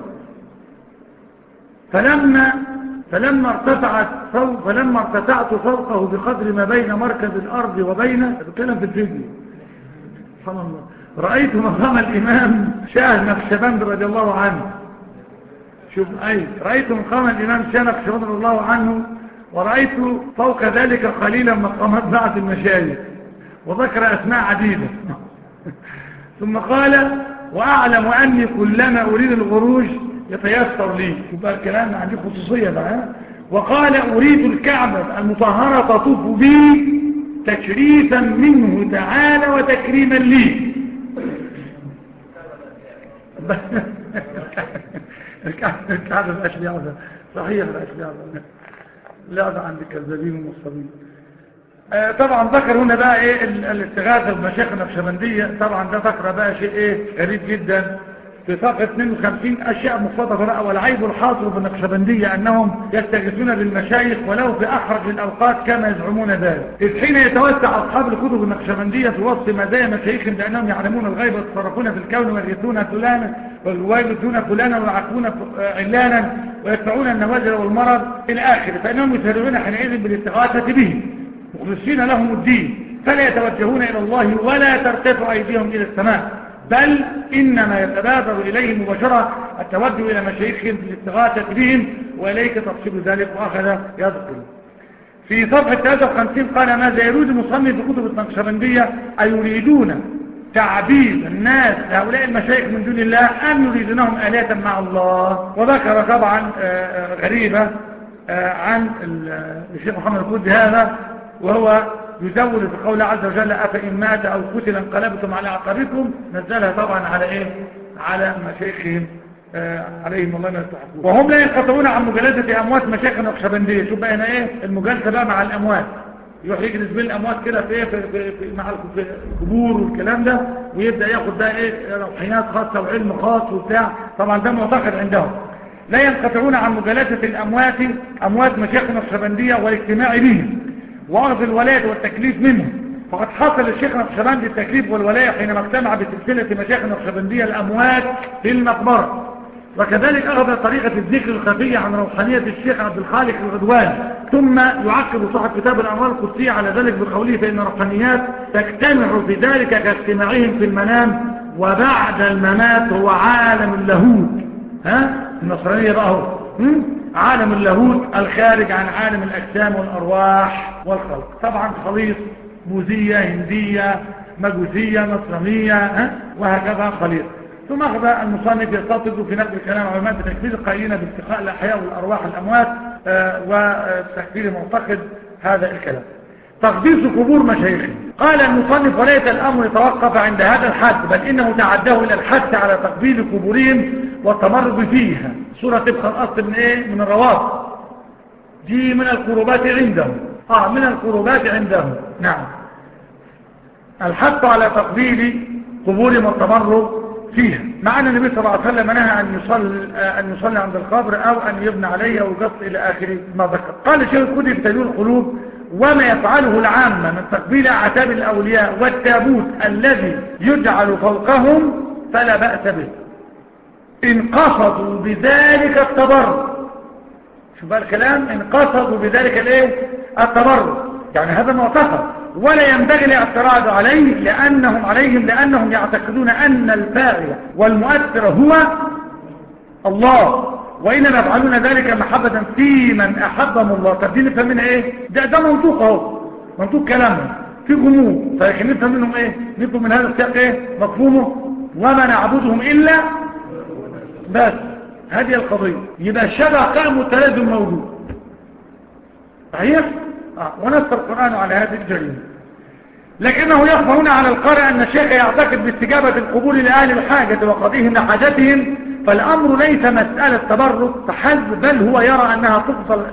فلما ارتفعت فوقه بقدر ما بين مركز الأرض وبين، بتكلم في الفيديو سبحان الله، رأيت مقام الإمام شاه نقشبند رضي الله عنه. شوف رأيت مقام الإمام شاه نقشبند رضي الله عنه، ورأيت فوق ذلك قليلا مقامات بعض المشايخ، وذكر أسماء عديدة ثم قال: وأعلم أني كلما أريد الغروج يتيسر لي. يبقى الكلام عندي خصوصية بقى. وقال: أريد الكعبة المطهرة تطوف بي تشريفا منه تعالى وتكريما لي. الكعبة الأشبيع صحيح، الأشبيع لا عند الكذابين والمصابين. طبعا ذكر هنا بقى ايه الاستغاثة بمشايخ النقشبندية. طبعا ده ذكر بقى شيء ايه غريب جدا في صفحة 52 اشياء مختلفة بقى. والعيب الحاصل بالنقشبندية انهم يستغيثون بالمشايخ ولو في احرج الاوقات كما يزعمون ذلك، اذ حين يتوسع اصحاب الكتب النقشبندية في وصف مزايا مشايخهم بانهم يعلمون الغيب ويتصرفون في الكون ويغيثون فلانا ويغيثون فلانا ويعقون علانا ويدفعون النوازل والمرض الى اخره، فانهم يسرعون حينئذ بالاستغاثة به مخلصين لهم الدين، فلا يتوجهون إلى الله ولا ترتفع أيديهم إلى السماء، بل إنما يتبادر إليه مباشرة التوجه إلى مشايخهم في الاستغاثة بهم، وإليك تفصيل ذلك. وأخذ يذكر في صفحة 53 قال: ماذا يريد المصنف في كتب النقشبندية؟ أيريدون تعبيد الناس لهؤلاء المشايخ من دون الله أم يريدونهم آلهة مع الله؟ وذكر طبعا غريبة عن الشيخ محمد القدسي هذا، وهو يزود في قوله عز وجل: أفإن مات أو قتل انقلبتم على أعقابكم. نزلها طبعا على إيه؟ على مشايخهم عليهم الله ما يستحقون. وهم لا ينقطعون عن مجالسة أموات مشايخ النقشبندية. شوف بقى هنا إيه المجالسة بقى مع الأموات، يروح يجلس بين الأموات كده في مع القبور والكلام ده، ويبدأ ياخد بقى إيه روحيات خاصة وعلم خاص وبتاع. طبعا ده معتقد عندهم. لا ينقطعون عن مجالسة الأموات، أموات مشايخ النقشبندية، والاجتماع بهم وأخذ الولاية والتكليف منهم. فقد حصل الشيخ نقشبندي التكليف والولاية حينما اجتمع بسلسلة مشايخ النقشبندية الأموات في المقبرة. وكذلك أخذ طريقة الذكر الخفية عن روحانية الشيخ عبد الخالق الغدواني. ثم يعقب صاحب كتاب الأموال القدسية على ذلك بقوله: فإن الروحانيات تجتمع في ذلك كاجتماعهم في المنام، وبعد الممات هو عالم اللاهوت. النصرانية بقى هو عالم اللاهوت الخارج عن عالم الأجسام والأرواح والخلق. طبعا خليط بوذية هندية مجوسية نصرانية وهكذا خليط. ثم أخذ المصنف يستطرد في نقل كلام علماء بتكفير القائلين باستقاء الأحياء والأرواح الأموات وتكفير معتقد هذا الكلام. تقديس قبور مشايخهم. قال المصنف: وليس الأمر يتوقف عند هذا الحد، بل إنه تعداه إلى الحد على تقبيل قبورهم والتمرد فيها. صورة تبقى الأصل من إيه؟ من الروافض. دي من القربات عندهم. من القربات عندهم. نعم، الحد على تقبيل قبورهم والتمرد فيها، مع أن النبي صلى الله عليه وسلم نهى أن يصلي عند القبر أو أن يبنى عليه أو يقص إلى آخر ما ذكر. قال الشيخ القدسي في تدوين القلوب: وما يفعله العامة من تقبيل أعتاب الأولياء والتابوت الذي يجعل فوقهم فلا بأس به، إن قصدوا بذلك التبرك. شوف بقى الكلام، إن قصدوا بذلك الايه التبرك، يعني هذا معتقد ولا ينبغي الاعتراض عليه لأنهم يعتقدون أن الفاعل والمؤثر هو الله، وإنما يفعلون ذلك محبة في من أحبهم الله. طب دي نفهم منها ايه؟ ده منطوق اهو، منطوق كلامهم في غموض، فلكن نفهم منهم ايه؟ نفهم من هذا السياق ايه مفهومه؟ وما نعبدهم إلا بس. هذه القضية. يبقى الشبه قائم والتلازم موجود. صحيح؟ ونص القرآن على هذه الجريمة. لكنه يخفى هنا على القارئ أن الشيخ يعتقد باستجابة القبول لأهل الحاجة وقضيهم لحاجتهم، فالأمر ليس مسألة تبرك فحسب، بل هو يرى أنها تفضل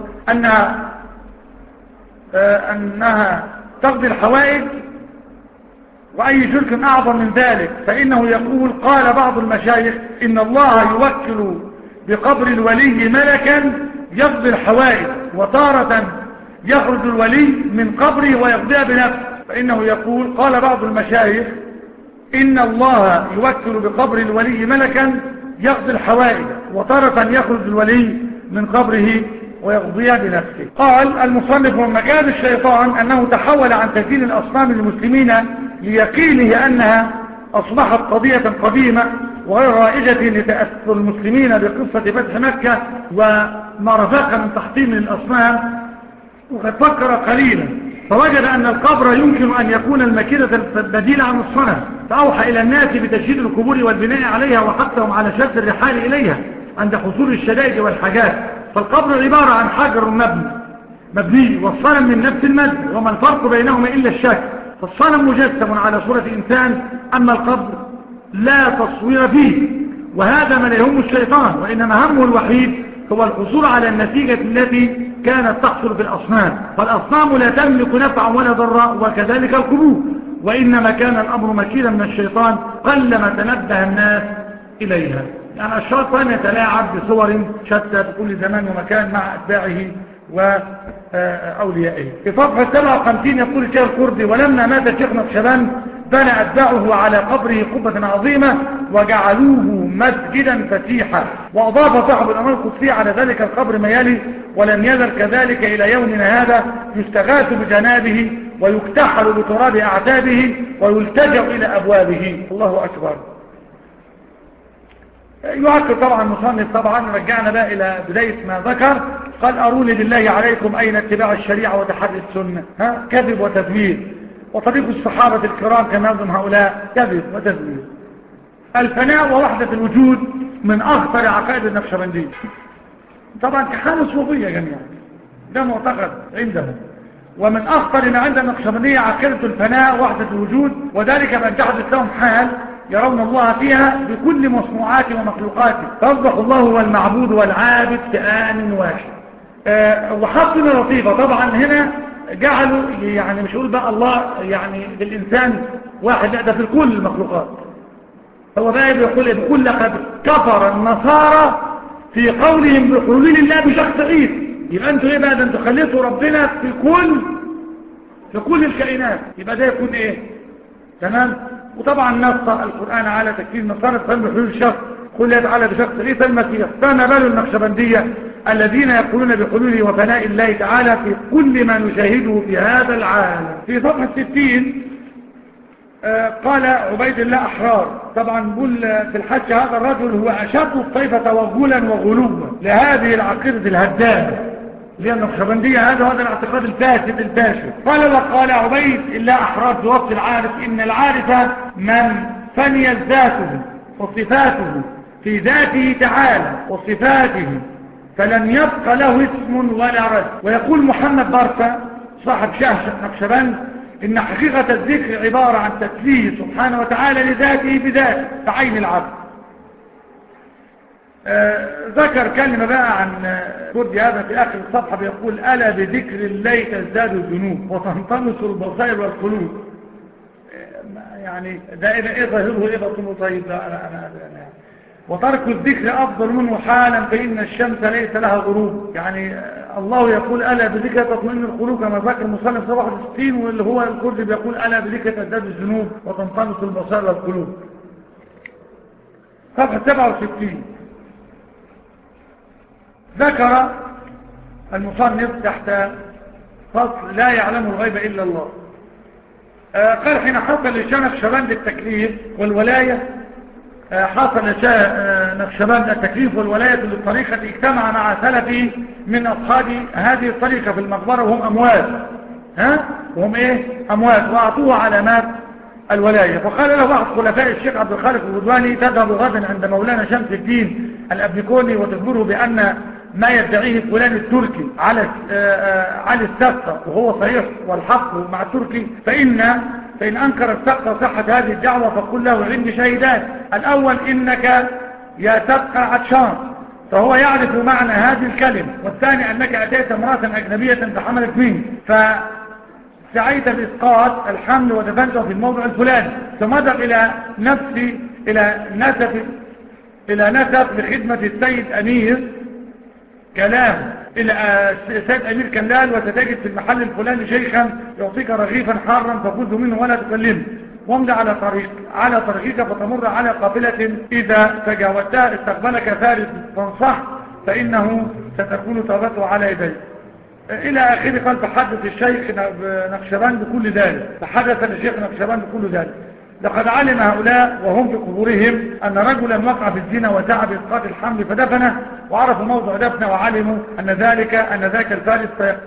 أنها تقضي الحوائج، وأي شرك أعظم من ذلك. فإنه يقول: قال بعض المشايخ إن الله يوكل بقبر الولي ملكا يقضي الحوائج، وتارة يخرج الولي من قبره ويقضيها بنفسه. فإنه يقول: قال بعض المشايخ إن الله يوكل بقبر الولي ملكا يقضي الحوائج، وتارة يخرج الولي من قبره ويقضيها بنفسه. قال المصنف: ومكان الشيطان أنه تحول عن تدين الأصنام للمسلمين ليقينه أنها أصبحت قضية قديمة وغير رائجة لتأثر المسلمين بقصة فتح مكة وما رفاق من تحطيم الأصنام. وقد فكر قليلا فوجد أن القبر يمكن أن يكون المكيدة البديلة عن الصنم، فأوحى إلى الناس بتجديد القبور والبناء عليها وحثهم على شد الرحال إليها عند حصول الشدائد والحاجات. فالقبر عبارة عن حجر مبني والصنم من نفس المبنى، وما الفرق بينهما إلا الشكل، فالصنم مجسم على صورة إنسان، أما القبر لا تصوير فيه، وهذا ما لا يهم الشيطان، وإنما همه الوحيد هو الحصول على النتيجة التي كانت تحصل في الأصنام. فالأصنام لا تملك نفعا ولا ضرا، وكذلك القبور، وإنما كان الأمر مكيدا من الشيطان قلما تنبه الناس إليها. يعني الشيطان يتلاعب بصور شتى في كل زمان ومكان مع أتباعه وأوليائه. في صفحة 57 يقول الشيخ الكردي: ولما مات الشيخ نقشبند بنى أتباعه على قبره قبة عظيمة وجعلوه مسجدا فسيحا، وأضاف صاحب الأمر القدسي على ذلك القبر ما يلي: ولن يزل كذلك إلى يومنا هذا، يستغاث بجنابه ويكتحل بتراب أعتابه ويلتجأ إلى أبوابه. الله أكبر. يعقب طبعا المصنف، طبعا رجعنا بقى إلى بداية ما ذكر. قال: أروني بالله عليكم أين اتباع الشريعة وتحري السنة؟ كذب وتزوير، وطريق الصحابة الكرام كما يظن هؤلاء كذب وتزوير. الفناء ووحدة الوجود من أخطر عقائد النقشبندية، طبعا كحال الصوفية جميعا، ده معتقد عندهم. ومن أخطر ما عند النقشبندية عقيدة الفناء ووحدة الوجود، وذلك بأن تحدث لهم حال يرون الله فيها بكل مصنوعاته ومخلوقاته، فأصبح الله هو المعبود والعابد كآن واحد. وحطنا لطيفة طبعا هنا، جعلوا يعني مش يقول بقى الله يعني بالإنسان واحد، لا ده في كل المخلوقات. هو بقى بيقول لقد كفر النصارى في قولهم بحلول الله بشخص عيسى. يبقى انتوا ايه بقى؟ ده انتوا خليتوا ربنا في كل الكائنات، يبقى ده يكون ايه؟ تمام. وطبعا نص القرآن على تكفير النصارى فهم بحلول الشخص، قل يتعالى بشخص عيسى المسيح. فما بال النقشبندية الذين يقولون بحلوله وفناء الله تعالى في كل ما نشاهده في هذا العالم. في صفحة 60 قال عبيد الله أحرار، طبعا بقول في الحج: هذا الرجل هو أشد الطيفة توغلا وغلوا لهذه العقيدة الهدامة لأن النقشبندية، هذا الاعتقاد الفاسد الفاشل. قال: وقال عبيد الله أحرار في وصف العارف: إن العارف من فنيت ذاته وصفاته في ذاته تعالى وصفاته، فلم يبق له اسم ولا رد. ويقول محمد بارتا صاحب شاه نقشبند: إن حقيقة الذكر عبارة عن تسليه سبحانه وتعالى لذاته بذاته كعين العبد. ذكر كلمة بقى عن كردي هذا في آخر الصفحة، بيقول: ألا بذكر الله تزداد الذنوب وتنطمس البصائر والقلوب. يعني ده إيه ظاهره إيه بطنه؟ طيب ده أنا وترك الذكر أفضل منه حالا، فإن الشمس ليس لها غروب. يعني الله يقول: ألا بذكر تطمئن القلوب كما ذكر المصنف 67، واللي هو الكردي بيقول: ألا بذكر تزداد الذنوب وتنطمس البصائر والقلوب. صفحة 67 ذكر المصنف تحت فصل: لا يعلم الغيب إلا الله. قال: حين حصل لشاه نقشبند التكليف والولاية، حصل لشاه نقشبند التكليف والولاية للطريقة، اجتمع مع سلفه من أصحاب هذه الطريقة في المقبرة وهم أموات، وهم إيه؟ أموات، وأعطوه علامات الولاية. فقال له بعض خلفاء الشيخ عبد الخالق الغدواني: تذهب غدا عند مولانا شمس الدين الأبنكوني وتخبره بأن ما يدعيه فلان التركي على السقة وهو صحيح والحق مع التركي، فإن أنكر السقط صحة هذه الدعوة فقل له عندي شهيدان. الأول إنك يا تبقى عطشان، فهو يعرف معنى هذه الكلمة. والثاني أنك أتيت امرأة أجنبية فحملت منك، فسعيت بإسقاط الحمل ودفنته في الموضع الفلاني، ثم اذهب إلى نسب لخدمة السيد أمير كلام، إلى السيد أمير كلال، وستجد في المحل الفلاني شيخا يعطيك رغيفا حارا فخذه منه ولا تكلمه، وامضي على طريقك فتمر على قافلة، إذا تجاوزتها استقبلك فارس فانصح فإنه ستكون توبته على يديه إلى آخره. قال فحدث الشيخ نقشبند بكل ذلك، فحدث الشيخ نقشبند بكل ذلك. لقد علم هؤلاء وهم في قبورهم أن رجلا وقع في الزنا وسعى بإسقاط الحمل فدفنه، وعرفوا موضع دفنه وعلموا أن ذاك الفارس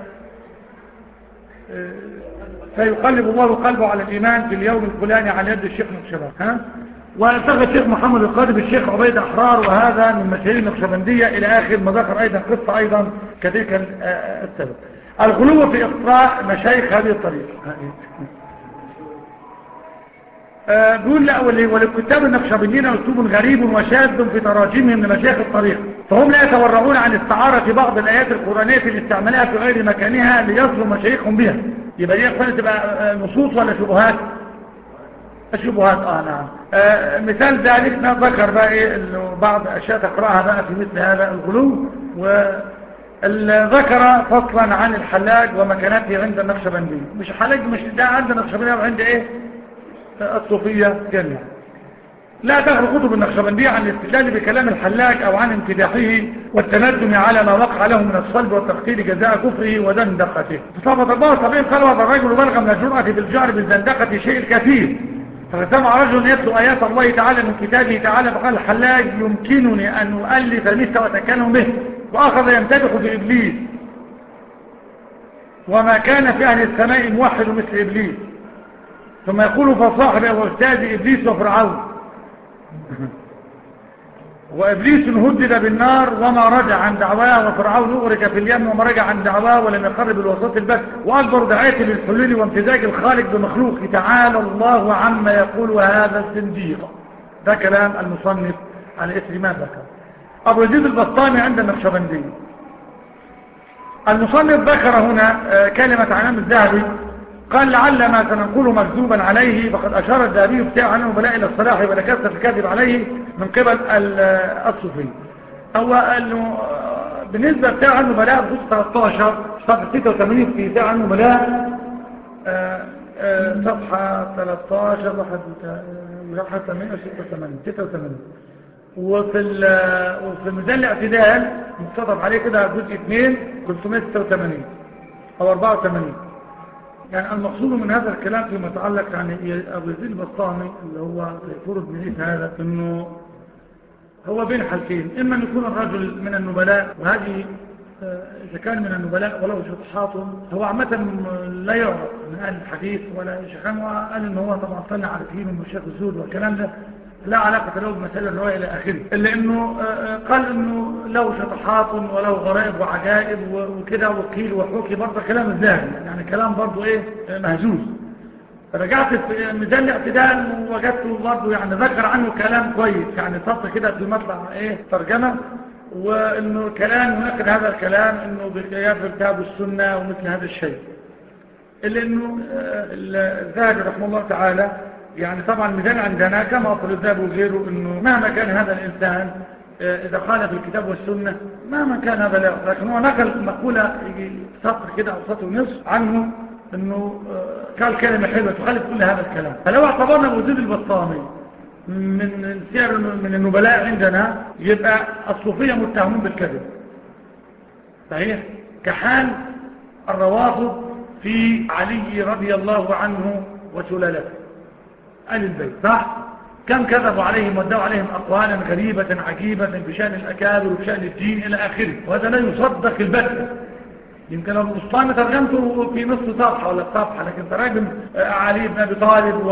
سيقلب الله قلبه على الإيمان في اليوم الفلاني على يد الشيخ نقشبند. والتقى الشيخ محمد القاضي بالشيخ عبيد أحرار، وهذا من مشاهير النقشبندية إلى آخر ما ذكر أيضا قصة أيضا كتلك السبب. الغلو في إقراء مشايخ هذه الطريقة. بيقول لا، وللكتاب النقشبنديين أسلوب غريب وشاذ في تراجمهم لمشايخ الطريقة، فهم لا يتورعون عن استعارة بعض الآيات القرآنية في الاستعمالها في غير مكانها ليظلم مشايخهم بها. يبقى دي أخواني تبقى نصوص ولا شبهات؟ الشبهات. نعم. مثال ذلك ذكر بقى ايه انه بعض اشياء تقراها بقى في مثل هذا الغلو، وذكر فصلا عن الحلاج ومكانته عند النقشبندي. مش حلاج، مش ده عند النقشبندي وعند ايه الصوفيه جميعا. لا تغفر كتب النقشبندية عن الاستدلال بكلام الحلاج او عن امتداحه والتندم على ما وقع له من الصلب والتقتيل جزاء كفره وزندقته. صفحة 74 قال وهذا الرجل بلغ من الجرأة بالجهر بالزندقة شيء الكثير، فسمع رجل يتلو آيات الله تعالى من كتابه تعالى فقال الحلاج يمكنني أن أؤلف مثل وأتكلم به، وأخذ يمتدح في إبليس وما كان في أهل السماء موحد مثل إبليس، ثم يقول فصاحب وأستاذ إبليس وفرعون وإبليس هدد بالنار وما رجع عن دعواه، وفرعون أغرق في اليم وما رجع عن دعواه ولم يقرب الوسط البت، وأكبر دعاية للحلول وامتزاج الخالق بمخلوق تعالى الله عما يقول وهذا الزنديق. ده كلام المصنف على إثر ما ذكر. أبو يزيد البسطامي عند النقشبندي. المصنف ذكر هنا كلمة عن الذهبي، قال لعل ما سنقوله مكذوبا عليه، فقد أشار الذهبي بتاع عنه بلاء إلى الصلاح ولا كثرة الكذب عليه من قبل الصوفي. هو أنه بالنسبة بتاع عنه بلاء بخصوص 13 صفحة 86 في بتاع عنه بلاء صفحة 13 صفحة 86 وفي ميزان الاعتدال مقتطف عليه كده جزء 2 386 أو 84. يعني المقصود من هذا الكلام فيما يتعلق يعني أبو يزيد البسطامي اللي هو فرد من هذا انه هو بين حالتين، اما ان يكون الرجل من النبلاء، وهذه اذا كان من النبلاء ولو شطحاتهم هو عامة لا يعرف من اهل الحديث ولا شيخان، وقال ان هو طبعا طلع على فيه من مشايخ الزهد والكلام ده لا علاقة له بمسألة الرواية إلى آخره، إلا أنه قال أنه له شطحات وله غرائب وعجائب وكده وكيل وحوكي، برضه كلام الذهبي يعني كلام برضه إيه مهزوز. رجعت في ميزان الاعتدال ووجدته برضه يعني ذكر عنه كلام كويس، يعني سطر كده في مطلع إيه ترجمة، وأنه كلام ينقل هذا الكلام أنه بقياس الكتاب والسنة ومثل هذا الشيء. إلا أنه الذهبي رحمه الله تعالى يعني طبعا الميزان عندنا كما أصل الذهب وغيره أنه مهما كان هذا الإنسان إذا قال في الكتاب والسنة مهما كان هذا لا، لكن هو نقل مقولة يجي سطر كده أو سطر ونصف عنه أنه قال كلمة حلوة تخالف كل هذا الكلام. فلو اعتبرنا أبو يزيد البسطامي من سير من النبلاء عندنا يبقى الصوفية متهمون بالكذب صحيح، كحال الروافض في علي رضي الله عنه وسلالته آل البيت، صح؟ كم كذبوا عليهم وادعوا عليهم أقوالا غريبة عجيبة بشأن الأكابر وبشأن الدين إلى آخره، وهذا لا يصدق البتة. يمكن أبو الأسطامي ترجمته في نصف صفحة ولا صفحة، لكن تراجم علي بن أبي طالب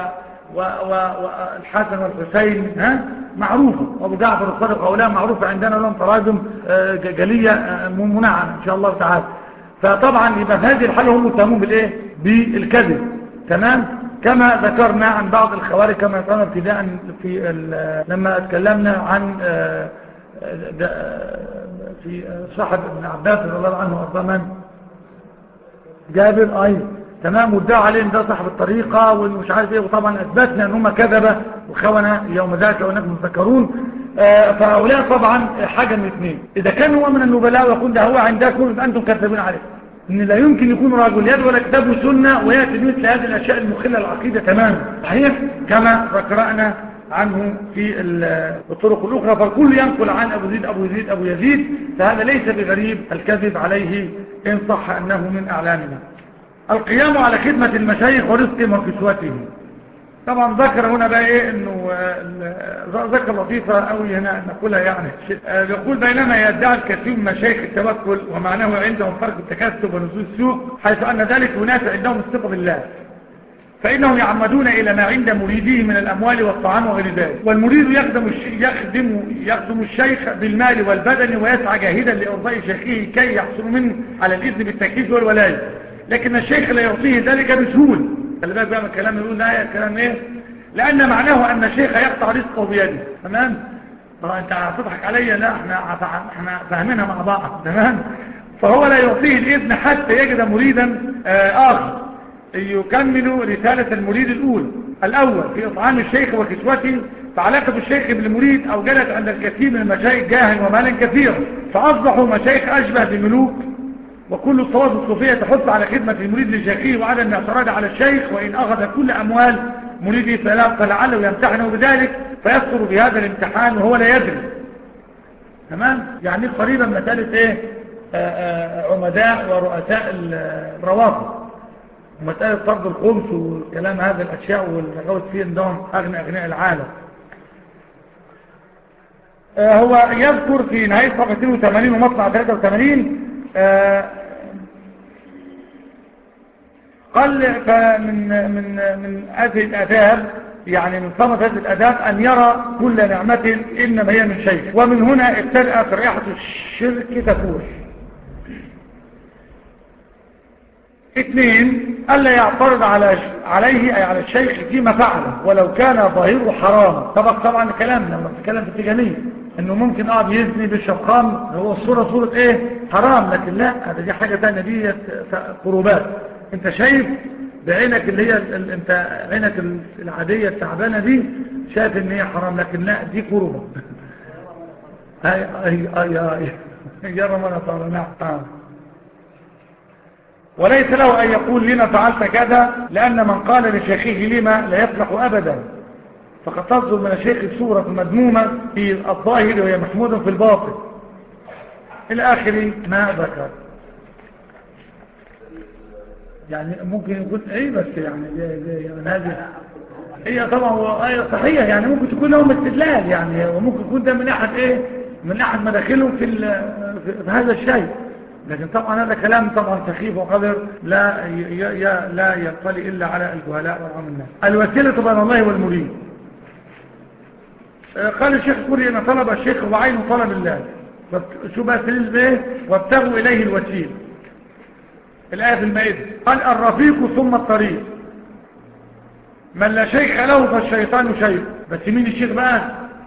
والحسن والحسين معروفة، وأبو جعفر الصادق هؤلاء معروفة عندنا لهم تراجم جلية منعم إن شاء الله تعالى. فطبعا يبقى في هذه الحالة هم متهمون بالإيه؟ بالكذب، تمام؟ كما ذكرنا عن بعض الخوارج كما ذكرنا ابتداء لما اتكلمنا عن في صاحب ابن عباس رضي الله عنه وارضاه من جابر تمام، وادعى عليهم ده صاحب الطريقة ومش عارف ايه، وطبعا اثبتنا ان هم كذبة وخونة يوم ذاك لو انكم تذكرون. فهؤلاء طبعا حاجة من اثنين، اذا كان هو من النبلاء ويقول ده هو عندكم يبقى انتم كذابين عليه، ان لا يمكن يكون رجل يد ولا كتاب وسنة ويأتي مثل هذه الاشياء المخلة العقيدة تماما صحيح كما ذكرنا عنه في الطرق الاخرى. فالكل ينقل عن ابو يزيد فهذا ليس بغريب الكذب عليه ان صح انه من اعلامنا. القيام على خدمة المشايخ ورزقهم وكسوتهم. طبعا ذكر هنا بقى ايه انه ذكر لطيفة قوي هنا نقولها يعني يقول بينما يدعي الكثير من مشايخ التوكل ومعناه عندهم فرق التكسب ونزول السوق، حيث ان ذلك ينافع عندهم الثقة بالله، فانهم يعمدون الى ما عند مريديه من الاموال والطعام وغير ذلك، والمريد يخدم الشيخ بالمال والبدن ويسعى جاهدا لارضاء شيخه كي يحصل منه على الاذن بالتكليف والولايه، لكن الشيخ لا يعطيه ذلك بسهولة. خلي بالك بقى من الكلام يقول لا الكلام ايه، لان معناه ان الشيخ يقطع رزقه بيده. تمام، انت هتضحك عليا؟ لا احنا فاهمينها مع بعض. تمام، فهو لا يعطيه الاذن حتى يجد مريدا اخر يكمل رسالة المريد الاول في اطعام الشيخ وكسوته. فعلاقة الشيخ بالمريد اوجدت عند الكثير من المشايخ جاها ومالا كثيرا، فاصبحوا مشايخ اشبه بملوك، وكل الطوائف الصوفية تحث على خدمة المريد لشيخه وعدم الاعتراض على الشيخ، وإن أخذ كل أموال مريده فلعله يمتحنه بذلك فيسقط بهذا الامتحان وهو لا يدري. تمام، يعني قريبا مسألة ايه عمداء ورؤساء الروافض ومسألة فرض الخمس والكلام هذا الأشياء والغوث فيه عندهم أغنياء العالم. هو يذكر في نهاية صفحة 82 ومطلع 83 قال فمن هذه الآداب، يعني من ثمرة هذه الآداب أن يرى كل نعمة إنما هي من شيء، ومن هنا ابتدأت رائحة الشرك تفوح. 2 ألا يعترض عليه أي على الشيخ فيما فعله ولو كان ظاهره حراما. طبعا الكلام لما بتكلم في التجانية انه ممكن بيزني بالشرب خمر، هو الصورة صورة ايه حرام، لكن لا هذا دي حاجة تانية، دي قربات. انت شايف بعينك اللي هي انت عينك العادية التعبانة دي شايف ان هي حرام، لكن لا دي قربة. يرى من طال. نعم. وليس له أن يقول لما فعلت كذا، لأن من قال لشيخه لما لا يفلح أبدا، فقد تصدر من الشيخ صورة مذمومة في الظاهر وهي محمودة في الباطن إلى آخر ما ذكر. يعني ممكن يكون بس يعني هذه هي طبعا صحيح، يعني ممكن تكون لهم استدلال يعني، وممكن يكون ده من أحد مداخلهم في هذا الشيء، لكن طبعا هذا كلام طبعا سخيف وقدر لا يطلي إلا على الجهلاء والعام الناس. الوسيلة بين الله والمريد. قال الشيخ كوري أن طلب الشيخ وعين طلب الله، شو بقى سليل به وابتغوا إليه الوسيل. الآية في المائدة قال الرفيق ثم الطريق، من لا شيخ له فالشيطان شيخ. بس مين الشيخ بقى؟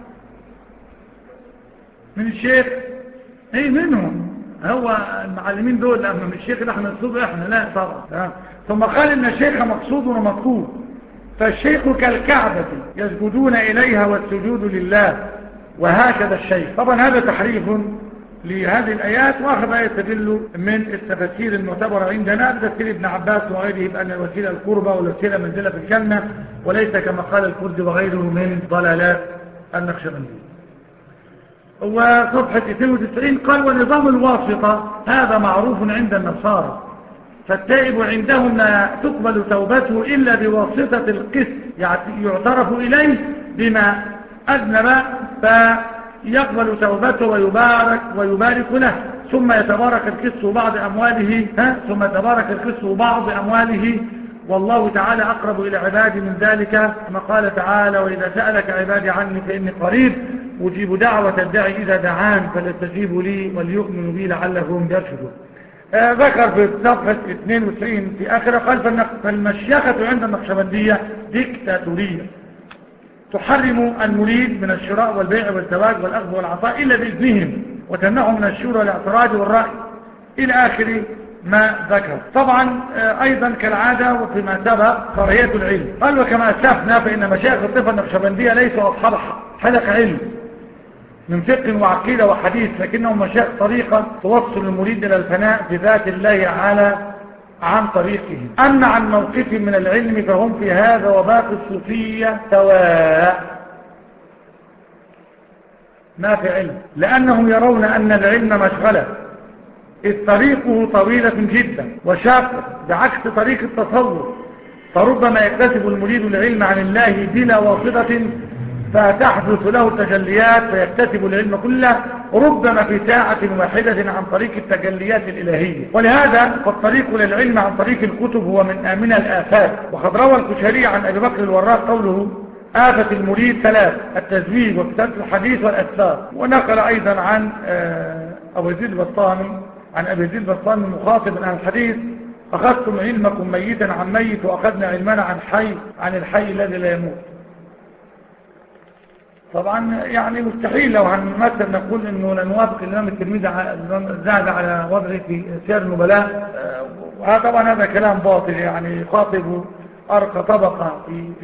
من الشيخ منهم هو المعلمين دول، أما من الشيخ ده احنا نقصده احنا لا طبعا. ثم قال ان الشيخ مقصود ومطلوب، فالشيخ كالكعبة يسجدون إليها والسجود لله، وهكذا الشيخ. طبعا هذا تحريف لهذه الآيات، وأخذ يستدل من التفسير المعتبرة عندنا بتفسير ابن عباس وغيره بأن الوسيلة القربة والوسيلة منزلة في الجنة، وليس كما قال الكرد وغيره من ضلالات النقشبندي. وصفحة 92 قال ونظام الواسطة هذا معروف عند النصارى، فالتائب عندهم لا تقبل توبته إلا بواسطة القسط، يعترف إليه بما أذنب فيقبل توبته ويبارك له، ثم يتبارك القسط بعض أمواله والله تعالى أقرب إلى عبادي من ذلك، كما قال تعالى وإذا سألك عبادي عني فإني قريب أجيب دعوة الداعي إذا دعان فليستجيبوا لي وليؤمنوا بي لعلهم يرشدون. ذكر في صفحة 92 في آخر قال فالمشيخة عند النقشبندية ديكتاتورية تحرم المريد من الشراء والبيع والزواج والأخذ والعطاء إلا بإذنهم، وتمنعهم من الشورى والاعتراض والرأي إلى آخر ما ذكر. طبعا أيضا كالعادة وفيما سبق كراهية العلم. قال وكما أسلفنا فإن مشايخ الطائفة النقشبندية ليسوا أصحاب حلق علم من فقه وعقيدة وحديث، لكنهم مشايخ طريقة توصل المريد إلى الفناء بذات الله عن طريقه. أما عن موقف من العلم فهم في هذا وباقي الصوفية سواء، ما في علم، لأنهم يرون أن العلم مشغلة، إذ طريقه طويلة جدا وشاقة بعكس طريق التصور، فربما يكتسب المريد العلم عن الله بلا واسطة فتحدث له تجليات فيكتسب العلم كله، ربما في ساعة واحدة عن طريق التجليات الإلهية. ولهذا فالطريق للعلم عن طريق الكتب هو من آمن الآفات. وقد روى الكشري عن أبي بكر الوراق قوله آفة المريد ثلاث: التزويج وكتابة الحديث والأسفار. ونقل أيضا عن أبي يزيد البسطامي عن أبي يزيد البسطامي مخاطبا عن الحديث: أخذتم علمكم ميتا عن ميت وأخذنا علمنا عن الحي الذي لا يموت. طبعا يعني مستحيل لو هنمثل نقول انه لا نوافق الامام الترمذي زاد على وضعه في سير النبلاء، وطبعا هذا كلام باطل، يعني يخاطب ارقى طبقه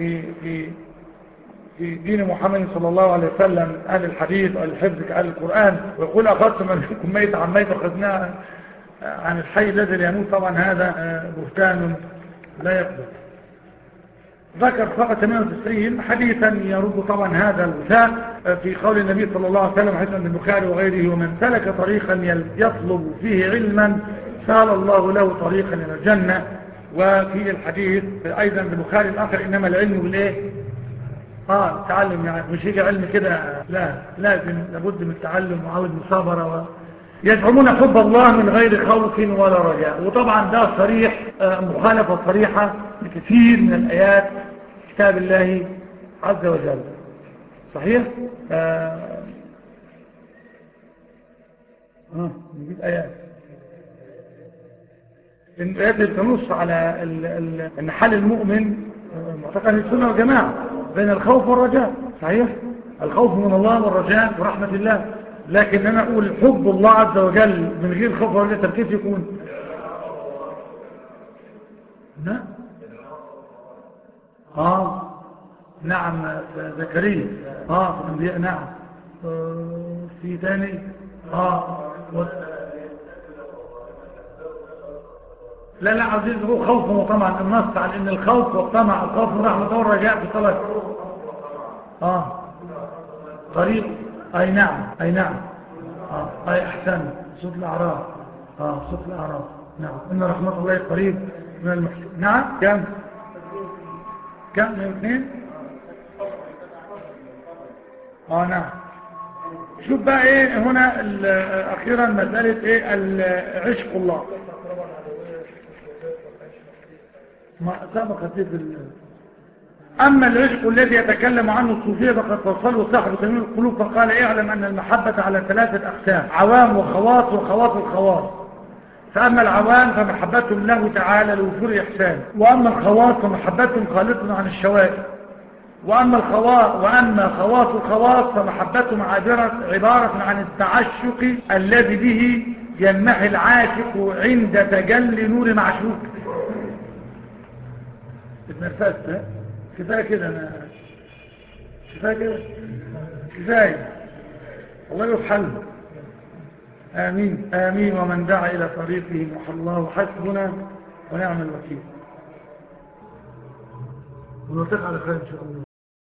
في دين محمد صلى الله عليه وسلم، اهل الحديث واهل الحفظ كاهل القران، ويقول اخذتم منكم ميت عن ميت واخذناه عن الحي الذي لا يموت. طبعا هذا بهتان لا يقبل. ذكر صفحة 98 حديثا يرد طبعا هذا الوثاق في قول النبي صلى الله عليه وسلم حديث عند البخاري وغيره: ومن سلك طريقا يطلب فيه علما سهل الله له طريقا الى الجنة. وفي الحديث ايضا بالبخاري الاخر: انما العلم بالايه؟ التعلم، يعني مش يجي علم كده، لا، لازم لابد من التعلم وعود مصابرة. يزعمون حب الله من غير خوف ولا رجاء. وطبعا ده صريح، مخالفة صريحة لكثير من الآيات كتاب الله عز وجل. صحيح؟ نجيب آيات الآيات اللي تنص على أن حال المؤمن معتقد السنة والجماعة بين الخوف والرجاء. صحيح؟ الخوف من الله والرجاء ورحمة الله. لكن أنا أقول حب الله عز وجل من غير خوف ورجاء، كيف يكون؟ لا. نعم زكريا. في الأنبياء. نعم. في ثاني. لا عزيز، هو خوف وطمع. النص على ان الخوف والطمع، الخوف من رحمة الله والرجاء في طلب طريق. اي نعم. اي احسن. صوت الاعراف. صوت الاعراف. نعم. ان رحمة الله قريب من المحسن. نعم. كم من اثنين. نعم. شوف بقى ايه هنا اخيرا مسألة ايه عشق الله. ما سبقت في أما العشق الذي يتكلم عنه الصوفية فقد فصله صاحب تنوير القلوب فقال: اعلم أن المحبة على ثلاثة أقسام: عوام وخواص وخواص الخواص. فأما العوام فمحبتهم له تعالى لوفور إحسان، وأما الخواص فمحبتهم خالصة عن الشوائب، وأما خواص الخواص فمحبتهم عبارة عن التعشق الذي به ينمحي العاشق عند تجلي نور معشوق. اتنفست. كفاية كده. كفاية. الله يفحل. آمين. ومن دعا إلى طريقه محى الله حسبنا ونعم الوكيل. ونلتقي على خير إن شاء الله.